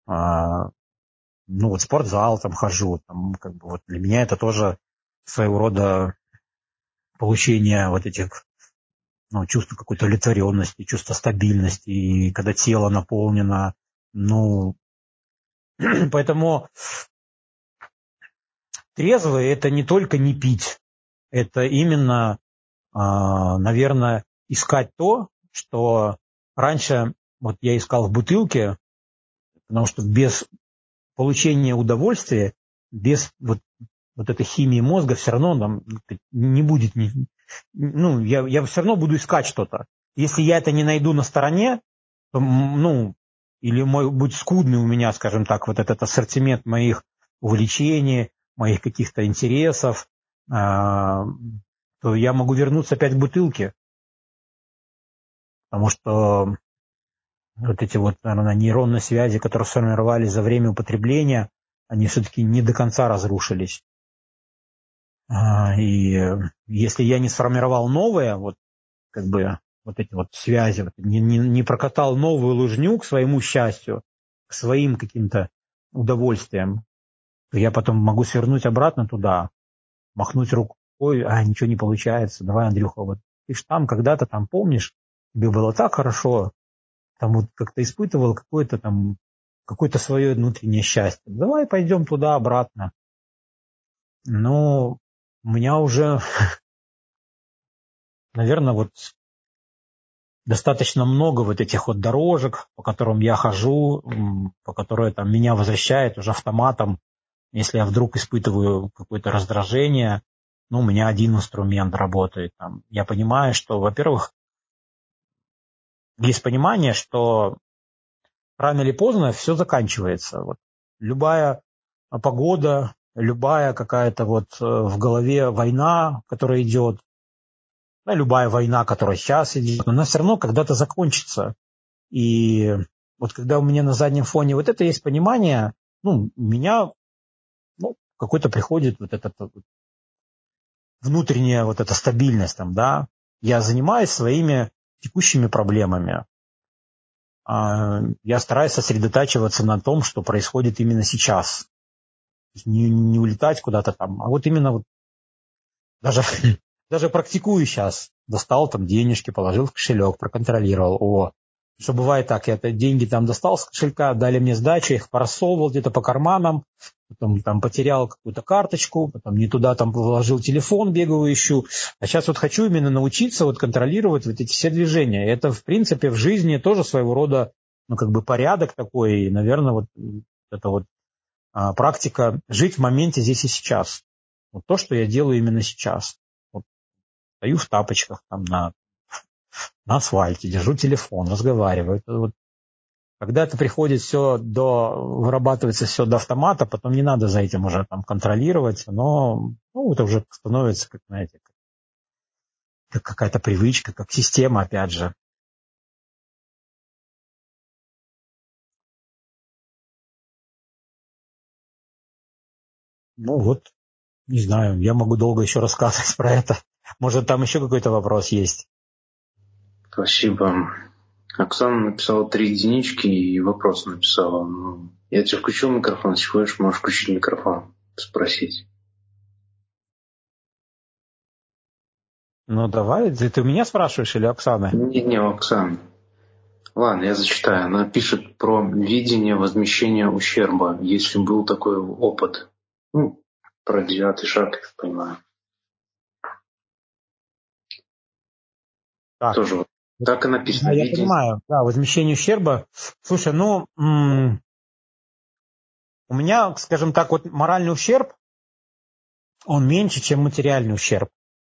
C: а, ну, вот в спортзал там хожу, там как бы вот для меня это тоже своего рода получение вот этих, ну, чувств какой-то удовлетворенности, чувства стабильности, и когда тело наполнено, ну, поэтому трезвый – это не только не пить, это именно, наверное, искать то, что раньше вот я искал в бутылке, потому что без получения удовольствия, без вот, вот этой химии мозга все равно там не будет, ну, я, я все равно буду искать что-то. Если я это не найду на стороне, то, ну, или мой, будет скудный у меня, скажем так, вот этот ассортимент моих увлечений, моих каких-то интересов, то я могу вернуться опять к бутылке. Потому что вот эти вот, наверное, нейронные связи, которые сформировались за время употребления, они все-таки не до конца разрушились. И если я не сформировал новые, вот как бы вот эти вот связи, вот, не, не, не прокатал новую лыжню к своему счастью, к своим каким-то удовольствиям, то я потом могу свернуть обратно туда, махнуть рукой, а ничего не получается, давай, Андрюха, вот ты ж там когда-то там, помнишь, тебе было так хорошо, там вот как-то испытывал какое-то там, какое-то свое внутреннее счастье. Давай пойдем туда обратно. Но у меня уже, наверное, вот достаточно много вот этих вот дорожек, по которым я хожу, по которым там меня возвращает уже автоматом. Если я вдруг испытываю какое-то раздражение, ну, у меня один инструмент работает. Там. Я понимаю, что, во-первых, есть понимание, что рано или поздно все заканчивается. Вот. Любая погода, любая какая-то вот в голове война, которая идет, да, любая война, которая сейчас идет, она все равно когда-то закончится. И вот когда у меня на заднем фоне вот это есть понимание, ну, у меня ну, какой-то приходит вот этот внутренняя вот эта стабильность там, да. Я занимаюсь своими текущими проблемами. Я стараюсь сосредотачиваться на том, что происходит именно сейчас. Не, не улетать куда-то там, а вот именно вот даже, даже практикую сейчас. Достал там денежки, положил в кошелек, проконтролировал. О, что бывает так, я деньги там достал с кошелька, дали мне сдачу, их порассовывал где-то по карманам, потом там потерял какую-то карточку, потом не туда там положил телефон, бегаю, ищу. А сейчас вот хочу именно научиться вот контролировать вот эти все движения. Это, в принципе, в жизни тоже своего рода, ну, как бы порядок такой, и, наверное, вот это вот А, практика жить в моменте здесь и сейчас. Вот то, что я делаю именно сейчас. Вот стою в тапочках там на, на асфальте, держу телефон, разговариваю. Это вот, когда это приходит все до, вырабатывается все до автомата, потом не надо за этим уже там контролировать, но ну, это уже становится, как, знаете, как какая-то привычка, как система, опять же. Ну вот, не знаю, я могу долго еще рассказывать про это. Может, там еще какой-то вопрос есть?
B: Спасибо. Оксана написала три единички и вопрос написала. Ну, я тебе включил микрофон, если хочешь, можешь включить микрофон, спросить.
C: Ну давай, ты, ты у меня спрашиваешь или Оксаны?
B: Не-не, Оксана. Ладно, я зачитаю. Она пишет про видение возмещения ущерба, если был такой опыт. Ну, про девятый шаг, я понимаю.
C: Так.
B: Тоже вот. Так и написано.
C: Да, я
B: видение.
C: понимаю. Да, возмещение ущерба. Слушай, ну, м- у меня, скажем так, вот моральный ущерб, он меньше, чем материальный ущерб.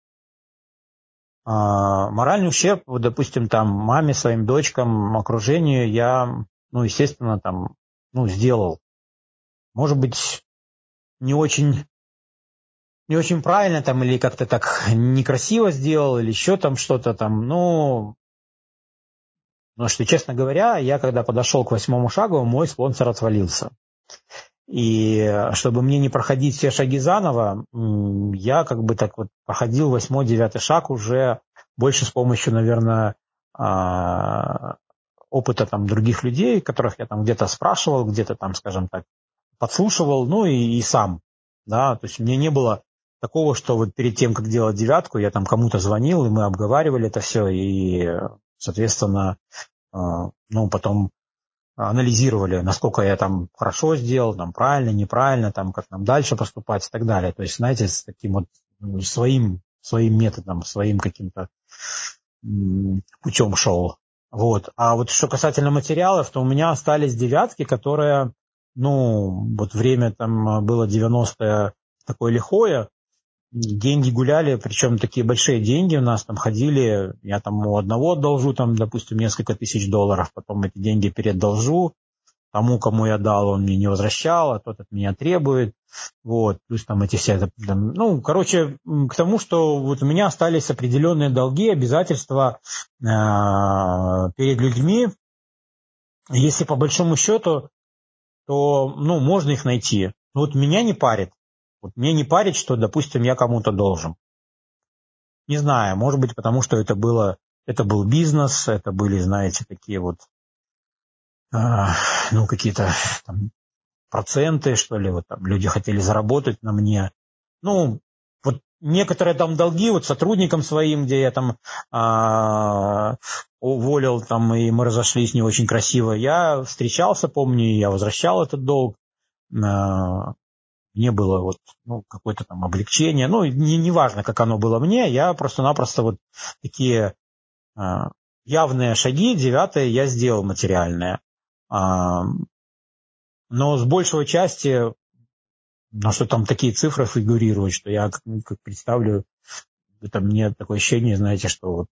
C: А, моральный ущерб, вот, допустим, там, маме, своим дочкам, окружению я, ну, естественно, там, ну, сделал. Может быть, не очень, не очень правильно там, или как-то так некрасиво сделал, или еще там что-то там, ну, но что, честно говоря, я когда подошел к восьмому шагу, мой спонсор отвалился. И чтобы мне не проходить все шаги заново, я как бы так вот проходил восьмой, девятый шаг уже больше с помощью, наверное, опыта там других людей, которых я там где-то спрашивал, где-то там, скажем так, подслушивал, ну и, и сам. Да, то есть мне не было такого, что вот перед тем, как делать девятку, я там кому-то звонил, и мы обговаривали это все, и, соответственно, ну, потом анализировали, насколько я там хорошо сделал, там правильно, неправильно, там как нам дальше поступать и так далее. То есть, знаете, с таким вот своим, своим методом, своим каким-то путем шел. Вот. А вот что касательно материалов, то у меня остались девятки, которые, ну, вот время там было девяностое такое лихое, деньги гуляли, причем такие большие деньги у нас там ходили, я там у одного одолжу, там, допустим, несколько тысяч долларов, потом эти деньги передолжу, тому, кому я дал, он мне не возвращал, а тот от меня требует, вот, плюс там эти все, там, ну, короче, к тому, что вот у меня остались определенные долги, обязательства э, перед людьми, если по большому счету, то, ну, можно их найти, но вот меня не парит. Вот меня не парит, что, допустим, я кому-то должен. Не знаю, может быть, потому что это было, это был бизнес, это были, знаете, такие вот, а, ну, какие-то там проценты, что ли, вот там люди хотели заработать на мне. Ну, вот некоторые там долги вот сотрудникам своим, где я там а, уволил, там, и мы разошлись не очень красиво, я встречался, помню, я возвращал этот долг. А, мне было вот, ну, какое-то там облегчение. Ну, не, не важно, как оно было мне, я просто-напросто вот такие а, явные шаги, девятые, я сделал материальные. А, но с большей части, ну, что там такие цифры фигурируют, что я как, как представлю, это мне такое ощущение, знаете, что вот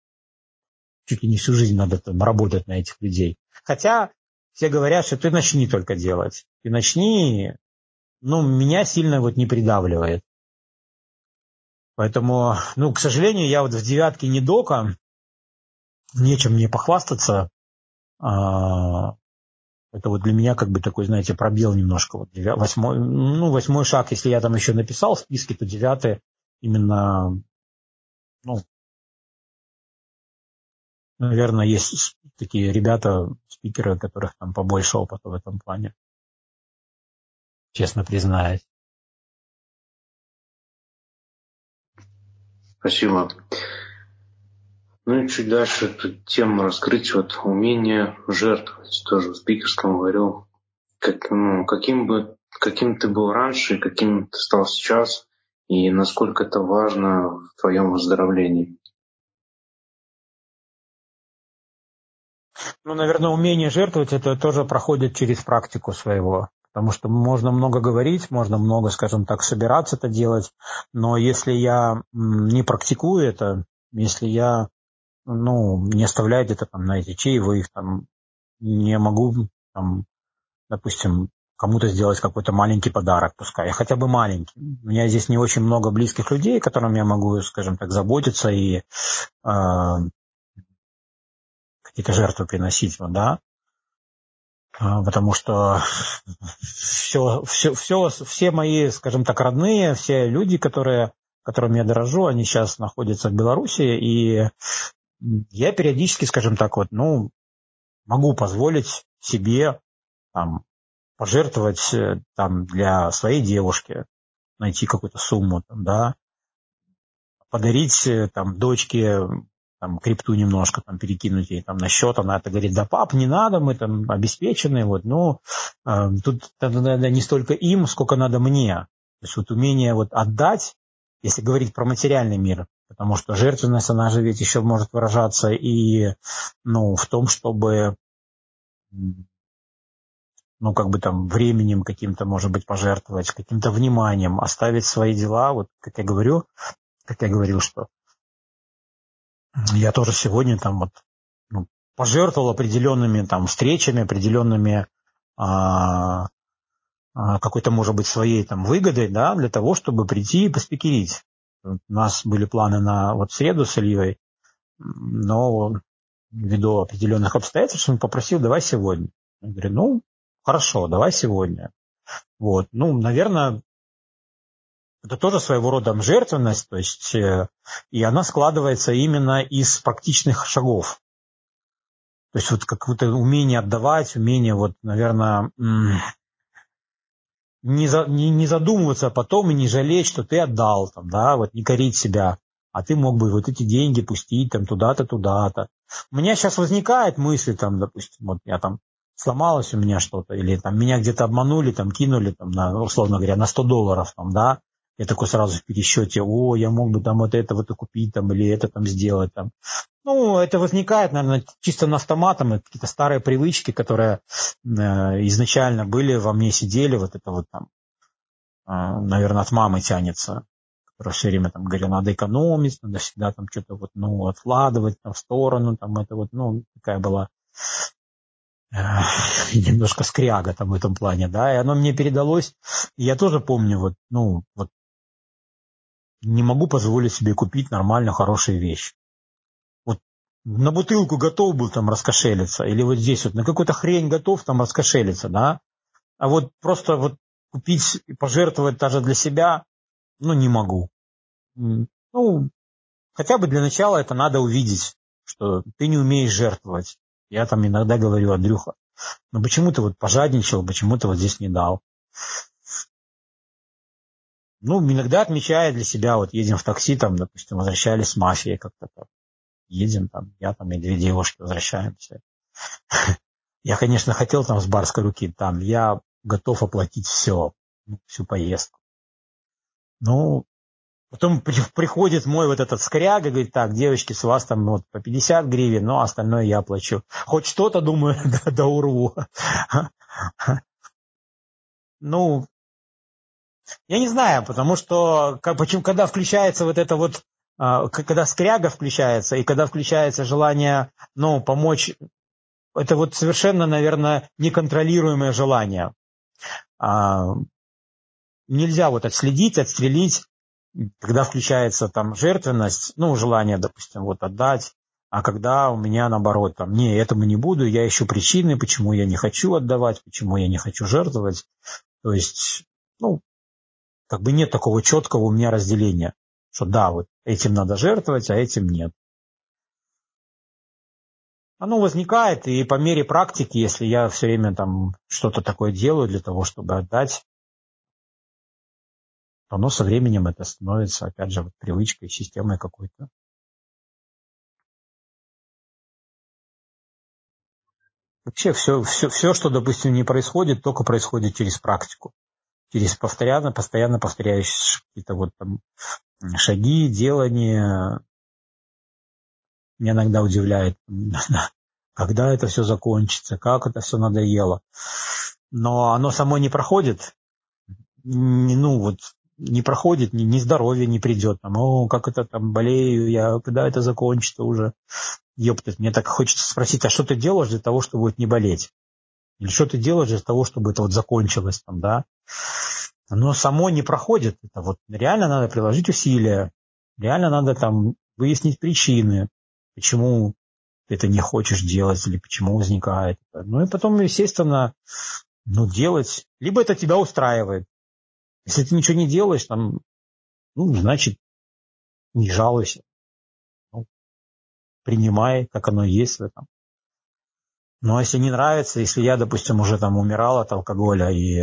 C: чуть ли не всю жизнь надо там работать на этих людей. Хотя все говорят, что ты начни только делать. Ты начни, ну, меня сильно вот не придавливает. Поэтому, ну, к сожалению, я вот в девятке не дока, нечем мне похвастаться. А, это вот для меня как бы такой, знаете, пробел немножко. Вот девя... восьмой, ну, восьмой шаг, если я там еще написал в списке, то девятый именно, ну, наверное, есть такие ребята, спикеры, у которых там побольше опыта в этом плане, честно признаюсь.
B: Спасибо. Ну и чуть дальше эту тему раскрыть, вот умение жертвовать. Тоже в спикерском говорил, как, ну, каким бы каким ты был раньше, каким ты стал сейчас, и насколько это важно в твоем выздоровлении.
C: Ну, наверное, умение жертвовать, это тоже проходит через практику своего. Потому что можно много говорить, можно много, скажем так, собираться это делать, но если я не практикую это, если я, ну, не оставляю где-то там на эти чаевых, там, не могу, там, допустим, кому-то сделать какой-то маленький подарок, пускай, хотя бы маленький. У меня здесь не очень много близких людей, которым я могу, скажем так, заботиться и э, какие-то жертвы приносить, да, потому что все, все, все, все мои, скажем так, родные, все люди, которые, которыми я дорожу, они сейчас находятся в Беларуси, и я периодически, скажем так, вот, ну, могу позволить себе там, пожертвовать там, для своей девушки, найти какую-то сумму, там, да, подарить там, дочке там, крипту немножко, там, перекинуть ей там, на счет, она это говорит, да, пап, не надо, мы там обеспечены, вот, ну, э, тут надо не столько им, сколько надо мне. То есть вот умение вот отдать, если говорить про материальный мир, потому что жертвенность, она же ведь еще может выражаться и, ну, в том, чтобы, ну, как бы там временем каким-то, может быть, пожертвовать, каким-то вниманием, оставить свои дела, вот, как я говорю, как я говорил, что я тоже сегодня там вот ну, пожертвовал определенными там встречами, определенными а, а, какой-то, может быть, своей там выгодой, да, для того, чтобы прийти и поспикерить. У нас были планы на вот среду с Ильей, но ввиду определенных обстоятельств он попросил, давай сегодня. Я говорю, ну, хорошо, давай сегодня. Вот, ну, наверное, это тоже своего рода жертвенность, то есть, э, и она складывается именно из практичных шагов. То есть вот какое-то умение отдавать, умение вот, наверное, не, за, не, не задумываться потом и не жалеть, что ты отдал, там, да, вот не корить себя, а ты мог бы вот эти деньги пустить там туда-то, туда-то. У меня сейчас возникает мысль, там, допустим, вот я там сломалось у меня что-то, или там меня где-то обманули, там кинули, там, на, условно говоря, на сто долларов, там, да, я такой сразу в пересчете, о, я мог бы там вот это вот купить, там, или это там сделать, там. Ну, это возникает, наверное, чисто на автоматом, какие-то старые привычки, которые э, изначально были во мне, сидели, вот это вот там, э, наверное, от мамы тянется, которая все время там говорила, надо экономить, надо всегда там что-то вот, ну, откладывать там в сторону, там это вот, ну, такая была э, немножко скряга там в этом плане, да, и оно мне передалось, и я тоже помню, вот, ну, вот, не могу позволить себе купить нормально хорошие вещи. Вот на бутылку готов был там раскошелиться, или вот здесь вот на какую-то хрень готов там раскошелиться, да, а вот просто вот купить и пожертвовать даже для себя, ну, не могу. Ну, хотя бы для начала это надо увидеть, что ты не умеешь жертвовать. Я там иногда говорю, Андрюха, ну почему ты вот пожадничал, почему ты вот здесь не дал? Ну, иногда отмечая для себя, вот едем в такси, там, допустим, возвращались с мафией как-то так. Едем там, я там и две девушки возвращаемся. Я, конечно, хотел там с барской руки, там, я готов оплатить все, всю поездку. Ну, потом приходит мой вот этот скряга, говорит, так, девочки, с вас там вот по пятьдесят гривен, но остальное я оплачу. Хоть что-то, думаю, да, да урву. Ну, я не знаю, потому что, как, почему, когда включается вот это вот, когда скряга включается, и когда включается желание, ну, помочь, это вот совершенно, наверное, неконтролируемое желание. А, нельзя вот отследить, отстрелить, когда включается там жертвенность, ну, желание, допустим, вот отдать, а когда у меня наоборот, там, не, этому не буду, я ищу причины, почему я не хочу отдавать, почему я не хочу жертвовать. То есть, ну, как бы нет такого четкого у меня разделения, что да, вот этим надо жертвовать, а этим нет. Оно возникает, и по мере практики, если я все время там что-то такое делаю для того, чтобы отдать, то оно со временем это становится, опять же, вот привычкой, системой какой-то. Вообще все, все, все, что, допустим, не происходит, только происходит через практику. Через постоянно, постоянно повторяющиеся какие-то вот там шаги, делания. Меня иногда удивляет, когда это все закончится, как это все надоело. Но оно само не проходит, ну вот, не проходит, ни, ни здоровье не придет. Там, о, как это там, болею я, когда это закончится уже. Ёптать, мне так хочется спросить, а что ты делаешь для того, чтобы вот не болеть? Или что ты делаешь для того, чтобы это вот закончилось там, да? Оно само не проходит. Это вот реально надо приложить усилия. Реально надо там выяснить причины, почему ты это не хочешь делать или почему возникает. Ну и потом, естественно, ну, делать. Либо это тебя устраивает. Если ты ничего не делаешь, там, ну, значит, не жалуйся. Ну, принимай, как оно есть в этом. Но если не нравится, если я, допустим, уже там умирал от алкоголя и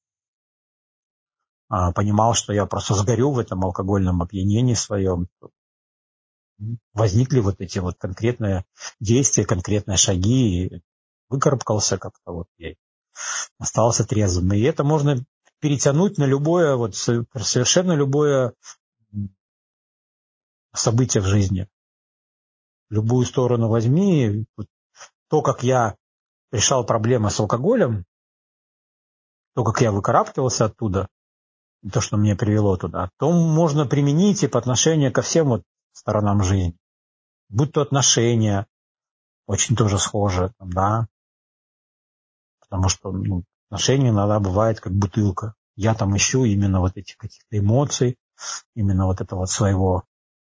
C: а, понимал, что я просто сгорю в этом алкогольном опьянении своем, возникли вот эти вот конкретные действия, конкретные шаги, и выкарабкался как-то вот я остался трезвым. И это можно перетянуть на любое, вот совершенно любое событие в жизни. Любую сторону возьми. То, как я решал проблемы с алкоголем, то, как я выкарабкивался оттуда, то, что меня привело туда, то можно применить и по отношению ко всем вот сторонам жизни. Будь то отношения, очень тоже схожи, да, потому что ну, отношения иногда бывает как бутылка. Я там ищу именно вот этих каких-то эмоций, именно вот этого вот своего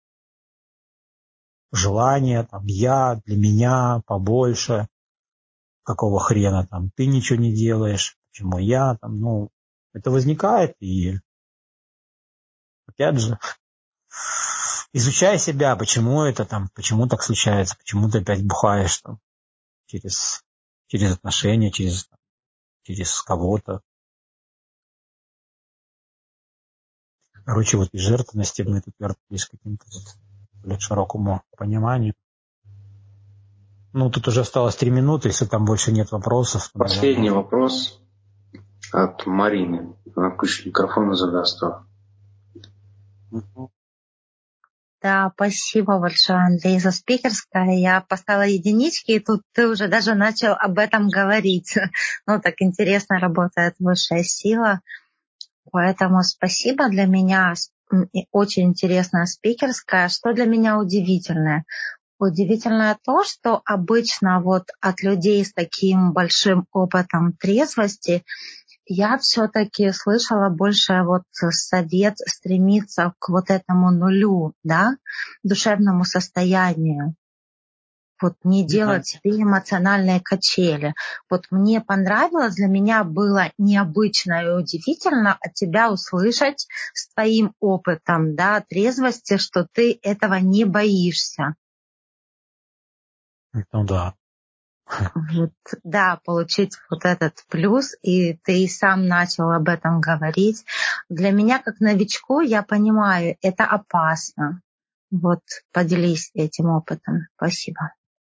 C: желания, там, я, для меня, побольше, какого хрена там, ты ничего не делаешь, почему я, там, ну, это возникает, и опять же, изучай себя, почему это там, почему так случается, почему ты опять бухаешь там, через, через отношения, через, через кого-то. Короче, вот из жертвенности мы тут вернулись к каким-то вот более широкому пониманию. Ну, тут уже осталось три минуты, если там больше нет вопросов. То,
B: Последний
C: наверное...
B: вопрос от Марины. Она включит микрофон и задаст его.
D: Да, спасибо большое, Андрей, за спикерское. Я поставила единички, и тут ты уже даже начал об этом говорить. Ну, так интересно работает высшая сила. Поэтому спасибо. Для меня очень интересная спикерская. Что для меня удивительное? Удивительное то, что обычно вот от людей с таким большим опытом трезвости я все-таки слышала больше вот совет стремиться к вот этому нулю, да, душевному состоянию. Вот не делать себе эмоциональные качели. Вот мне понравилось, для меня было необычно и удивительно от тебя услышать с твоим опытом, да, трезвости, что ты этого не боишься.
C: Ну да.
D: Вот, да, получить вот этот плюс, и ты и сам начал об этом говорить. Для меня, как новичку, я понимаю, это опасно. Вот, поделись этим опытом. Спасибо.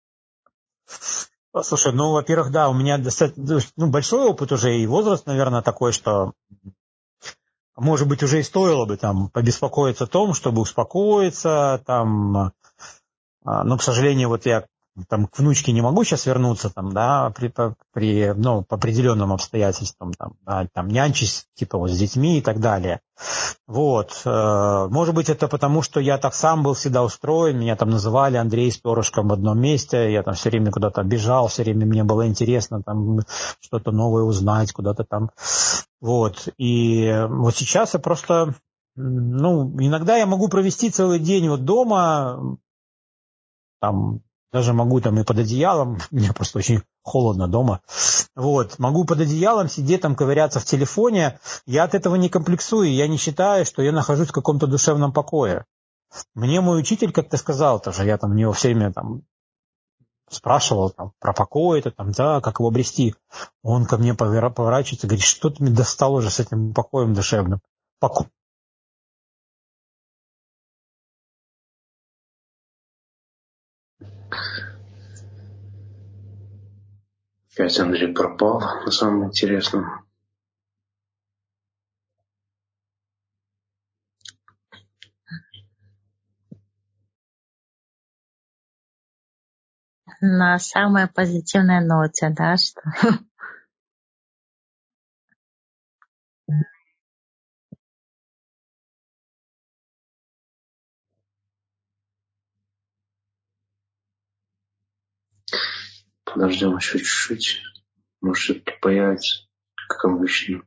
C: Слушай, ну, во-первых, да, у меня достаточно ну, большой опыт уже, и возраст, наверное, такой, что, может быть, уже и стоило бы там побеспокоиться о том, чтобы успокоиться, там, но, к сожалению, вот я там к внучке не могу сейчас вернуться, там, да, при, при, ну, по определенным обстоятельствам, там, да, там, нянчись, типа, вот, с детьми и так далее. Вот. Может быть, это потому, что я так сам был всегда устроен, меня там называли Андрей с перышком в одном месте, я там все время куда-то бежал, все время мне было интересно там что-то новое узнать, куда-то там. Вот. И вот сейчас я просто, ну, иногда я могу провести целый день вот дома, там, даже могу там и под одеялом, мне просто очень холодно дома, вот, могу под одеялом сидеть там, ковыряться в телефоне, я от этого не комплексую, я не считаю, что я нахожусь в каком-то душевном покое. Мне мой учитель как-то сказал тоже, я там у него все время там спрашивал там, про покой, это там, да, как его обрести. Он ко мне поворачивается и говорит, что ты мне достал уже с этим покоем душевным? Покой.
B: Опять Андрей пропал на самом интересном.
D: на самой позитивной ноте, да, что...
B: Подождем еще чуть-чуть. Может, все-таки появится, как обычно.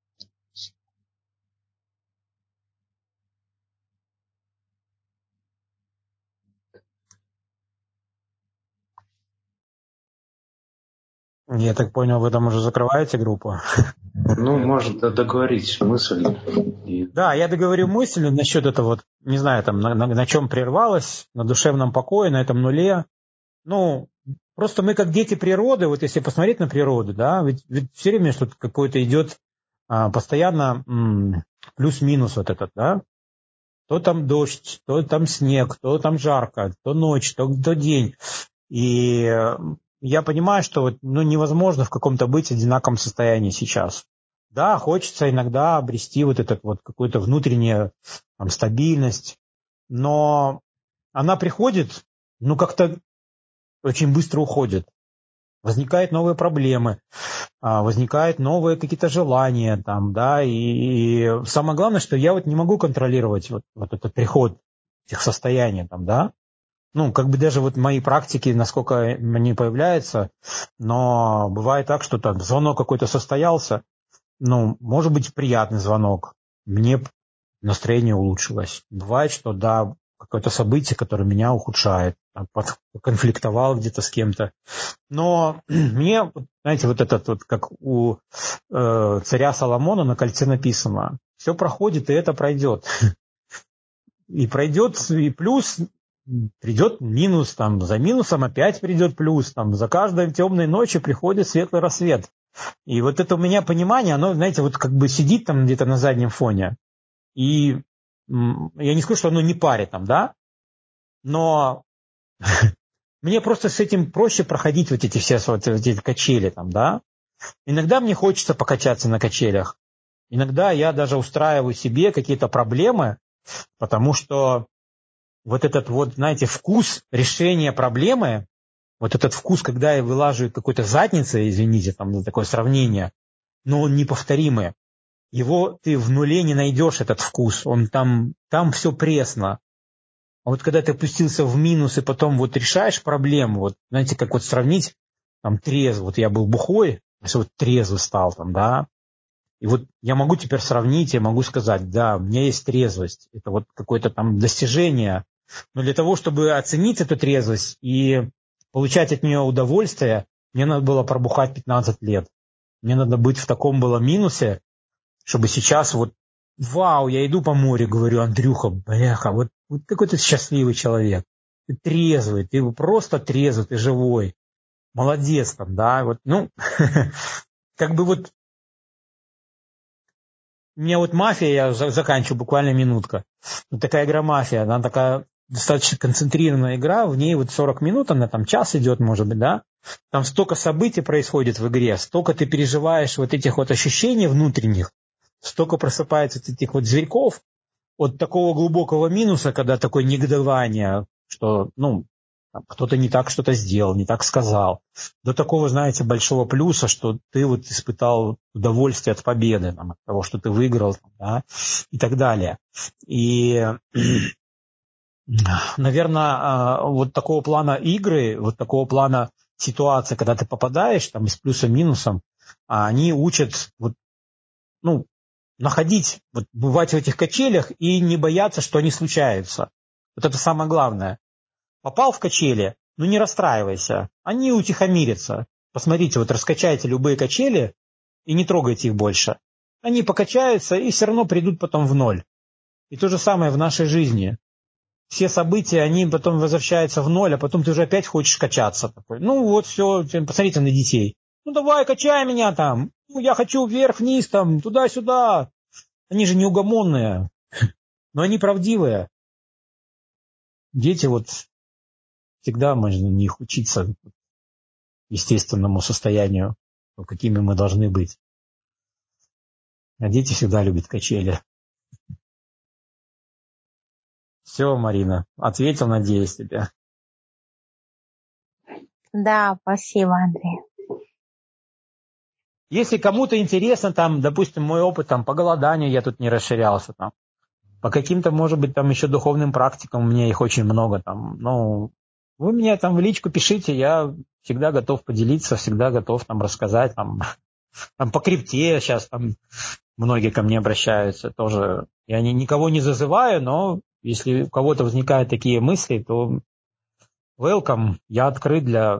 C: Я так понял, вы там уже закрываете группу?
B: Ну, может, договорить мысль. И...
C: Да, я договорю мысль насчет этого, вот, не знаю, там, на, на, на чем прервалось, на душевном покое, на этом нуле. Ну, просто мы как дети природы, вот если посмотреть на природу, да, ведь, ведь все время что-то какое-то идет а, постоянно м, плюс-минус вот этот, да. То там дождь, то там снег, то там жарко, то ночь, то, то день. И я понимаю, что вот, ну, невозможно в каком-то быть одинаковом состоянии сейчас. Да, хочется иногда обрести вот эту вот какую-то внутреннюю там, стабильность, но она приходит, ну, как-то очень быстро уходит. Возникают новые проблемы, возникают новые какие-то желания, там, да, и, и самое главное, что я вот не могу контролировать вот, вот этот приход этих состояний, там, да. Ну, как бы даже вот мои практики, насколько они появляются, но бывает так, что там звонок какой-то состоялся, ну, может быть, приятный звонок, мне настроение улучшилось. Бывает, что да, какое-то событие, которое меня ухудшает, конфликтовал где-то с кем-то. Но мне, знаете, вот этот вот, как у э, царя Соломона на кольце написано, все проходит, и это пройдет. И пройдет, и плюс придет минус, там, за минусом опять придет плюс, там, за каждой темной ночью приходит светлый рассвет. И вот это у меня понимание, оно, знаете, вот как бы сидит там где-то на заднем фоне. И я не скажу, что оно не парит там, да, но мне просто с этим проще проходить вот эти все вот эти качели там, да. Иногда мне хочется покачаться на качелях. Иногда я даже устраиваю себе какие-то проблемы, потому что вот этот вот, знаете, вкус решения проблемы, вот этот вкус, когда я вылаживаю какой-то задницей, извините, там за такое сравнение, но он неповторимый. Его ты в нуле не найдешь, этот вкус. Он там, там все пресно. А вот когда ты опустился в минус и потом вот решаешь проблему, вот, знаете, как вот сравнить, там, трезво, вот я был бухой, а вот трезвый стал там, да, и вот я могу теперь сравнить, я могу сказать, да, у меня есть трезвость, это вот какое-то там достижение, но для того, чтобы оценить эту трезвость и получать от нее удовольствие, мне надо было пробухать пятнадцать лет. Мне надо быть в таком было минусе, чтобы сейчас вот, вау, я иду по морю, говорю, Андрюха, бляха, вот, вот какой ты счастливый человек. Ты трезвый, ты просто трезвый, ты живой. Молодец там, да, вот, ну, как бы вот, у меня вот мафия, я заканчиваю, буквально минутка. Вот такая игра мафия, она такая достаточно концентрированная игра, в ней вот сорок минут, она там час идет, может быть, да. Там столько событий происходит в игре, столько ты переживаешь вот этих вот ощущений внутренних, столько просыпается этих вот зверьков от такого глубокого минуса, когда такое негодование, что, ну, кто-то не так что-то сделал, не так сказал, до такого, знаете, большого плюса, что ты вот испытал удовольствие от победы, там, от того, что ты выиграл, да, и так далее. И, наверное, вот такого плана игры, вот такого плана ситуации, когда ты попадаешь там и с плюсом-минусом, они учат вот, ну, находить, вот, бывать в этих качелях и не бояться, что они случаются. Вот это самое главное. Попал в качели, ну не расстраивайся, они утихомирятся. Посмотрите, вот раскачайте любые качели и не трогайте их больше. Они покачаются и все равно придут потом в ноль. И то же самое в нашей жизни. Все события, они потом возвращаются в ноль, а потом ты уже опять хочешь качаться. Такой. Ну вот все, посмотрите на детей. Ну давай, качай меня там. Ну, я хочу вверх-вниз, там, туда-сюда. Они же неугомонные, но они правдивые. Дети вот всегда можно на них учиться естественному состоянию, какими мы должны быть. А дети всегда любят качели. Все, Марина, ответил, надеюсь, тебе.
D: Да, спасибо, Андрей.
C: Если кому-то интересно, там, допустим, мой опыт там, по голоданию, я тут не расширялся. Там, по каким-то, может быть, там еще духовным практикам, у меня их очень много. Там, ну, вы мне там в личку пишите, я всегда готов поделиться, всегда готов там рассказать. Там, там по крипте сейчас там многие ко мне обращаются тоже. Я не, никого не зазываю, но если у кого-то возникают такие мысли, то welcome, я открыт для,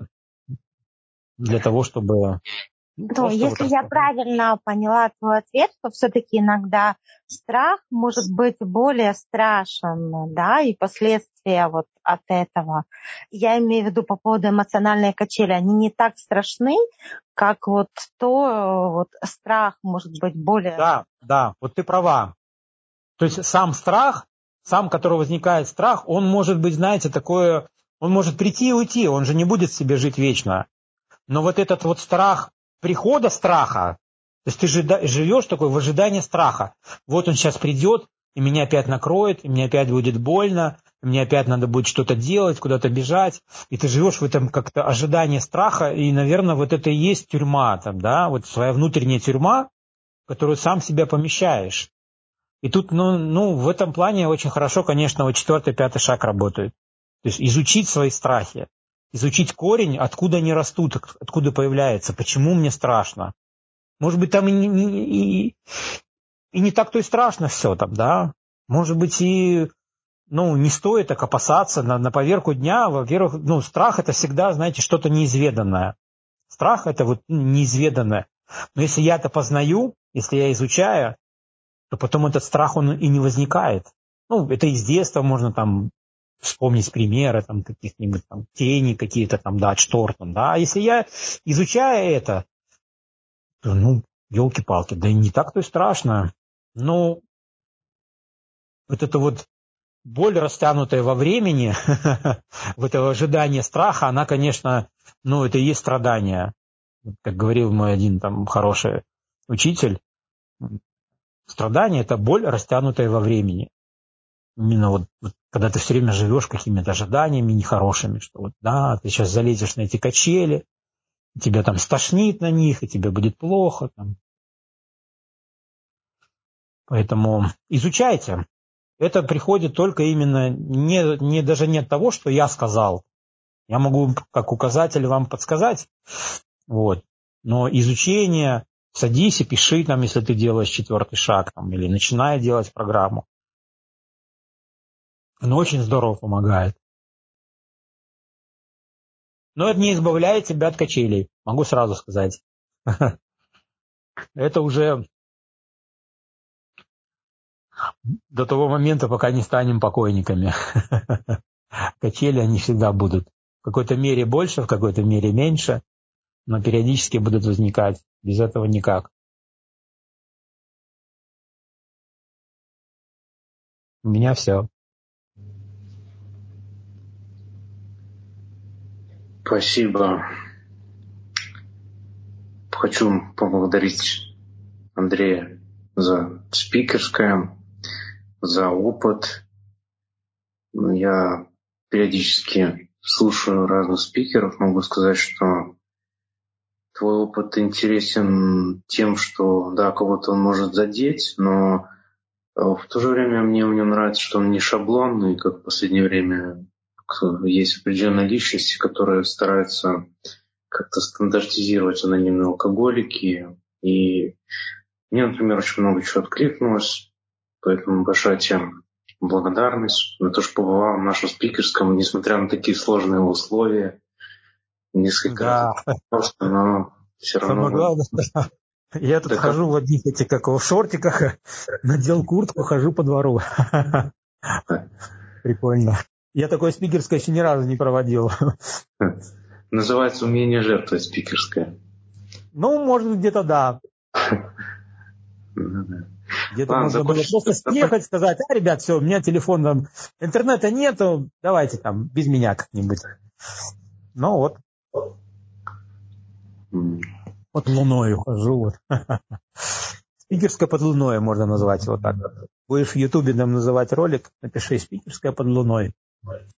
C: для того, чтобы...
D: Ну, если вот я правильно поняла твой ответ, то все-таки иногда страх может быть более страшен, да, и последствия вот от этого. Я имею в виду по поводу эмоциональной качели. Они не так страшны, как вот то, вот страх может быть более...
C: Да, да, вот ты права. То есть сам страх, сам, который возникает страх, он может быть, знаете, такое, он может прийти и уйти, он же не будет в себе жить вечно. Но вот этот вот страх прихода страха, то есть ты живешь такой в ожидании страха. Вот он сейчас придет, и меня опять накроет, и мне опять будет больно, и мне опять надо будет что-то делать, куда-то бежать. И ты живешь в этом как-то ожидании страха, и, наверное, вот это и есть тюрьма, там, да, вот своя внутренняя тюрьма, в которую сам себя помещаешь. И тут, ну, ну, в этом плане очень хорошо, конечно, вот четвертый, пятый шаг работают. То есть изучить свои страхи. Изучить корень, откуда они растут, откуда появляются, почему мне страшно. Может быть, там и не, и, и не так-то и страшно все там, да. Может быть, и ну, не стоит так опасаться на, на поверку дня. Во-первых, ну, страх – это всегда, знаете, что-то неизведанное. Страх – это вот неизведанное. Но если я это познаю, если я изучаю, то потом этот страх, он и не возникает. Ну, это из детства можно там вспомнить примеры там каких-нибудь там тени какие-то там, да, от штор там, да. А если я изучаю это, то, ну, елки-палки, да и не так-то и страшно. Ну, вот это вот боль, растянутая во времени, в это ожидание страха, она, конечно, ну, это и есть страдание. Как говорил мой один там хороший учитель, страдание – это боль, растянутая во времени. Именно вот, вот когда ты все время живешь какими-то ожиданиями нехорошими, что вот да, ты сейчас залезешь на эти качели, тебя там стошнит на них, и тебе будет плохо. Там. Поэтому изучайте. Это приходит только именно не, не, даже не от того, что я сказал. Я могу как указатель вам подсказать, вот. Но изучение, садись и пиши, там, если ты делаешь четвертый шаг, там, или начинай делать программу. Оно очень здорово помогает. Но это не избавляет тебя от качелей, могу сразу сказать. Это уже до того момента, пока не станем покойниками. Качели, они всегда будут. В какой-то мере больше, в какой-то мере меньше, но периодически будут возникать. Без этого никак. У меня все.
B: Спасибо. Хочу поблагодарить Андрея за спикерское, за опыт. Я периодически слушаю разных спикеров. Могу сказать, что твой опыт интересен тем, что, да, кого-то он может задеть, но в то же время мне в нем нравится, что он не шаблонный, как в последнее время есть определенные личности, которые стараются как-то стандартизировать анонимные алкоголики. И мне, например, очень много чего откликнулось, поэтому большая тем благодарность за то, что побывал в нашем спикерском, несмотря на такие сложные условия. Несколько
C: Да.
B: раз просто, но все равно...
C: Самое главное, я тут
B: да
C: хожу
B: как...
C: в одних этих, как в шортиках, надел куртку, хожу по двору. Прикольно. Я такое спикерское еще ни разу не проводил.
B: Называется «Умение жертвовать» спикерское.
C: Ну, может, где-то да. Где-то
B: Ладно,
C: можно было просто съехать, сказать, а, ребят, все, у меня телефон, там, интернета нету, давайте там без меня как-нибудь. Ну вот. Под луною хожу. Вот. Спикерская под луной можно назвать вот так. Будешь в Ютубе нам называть ролик, напиши «Спикерская под луной».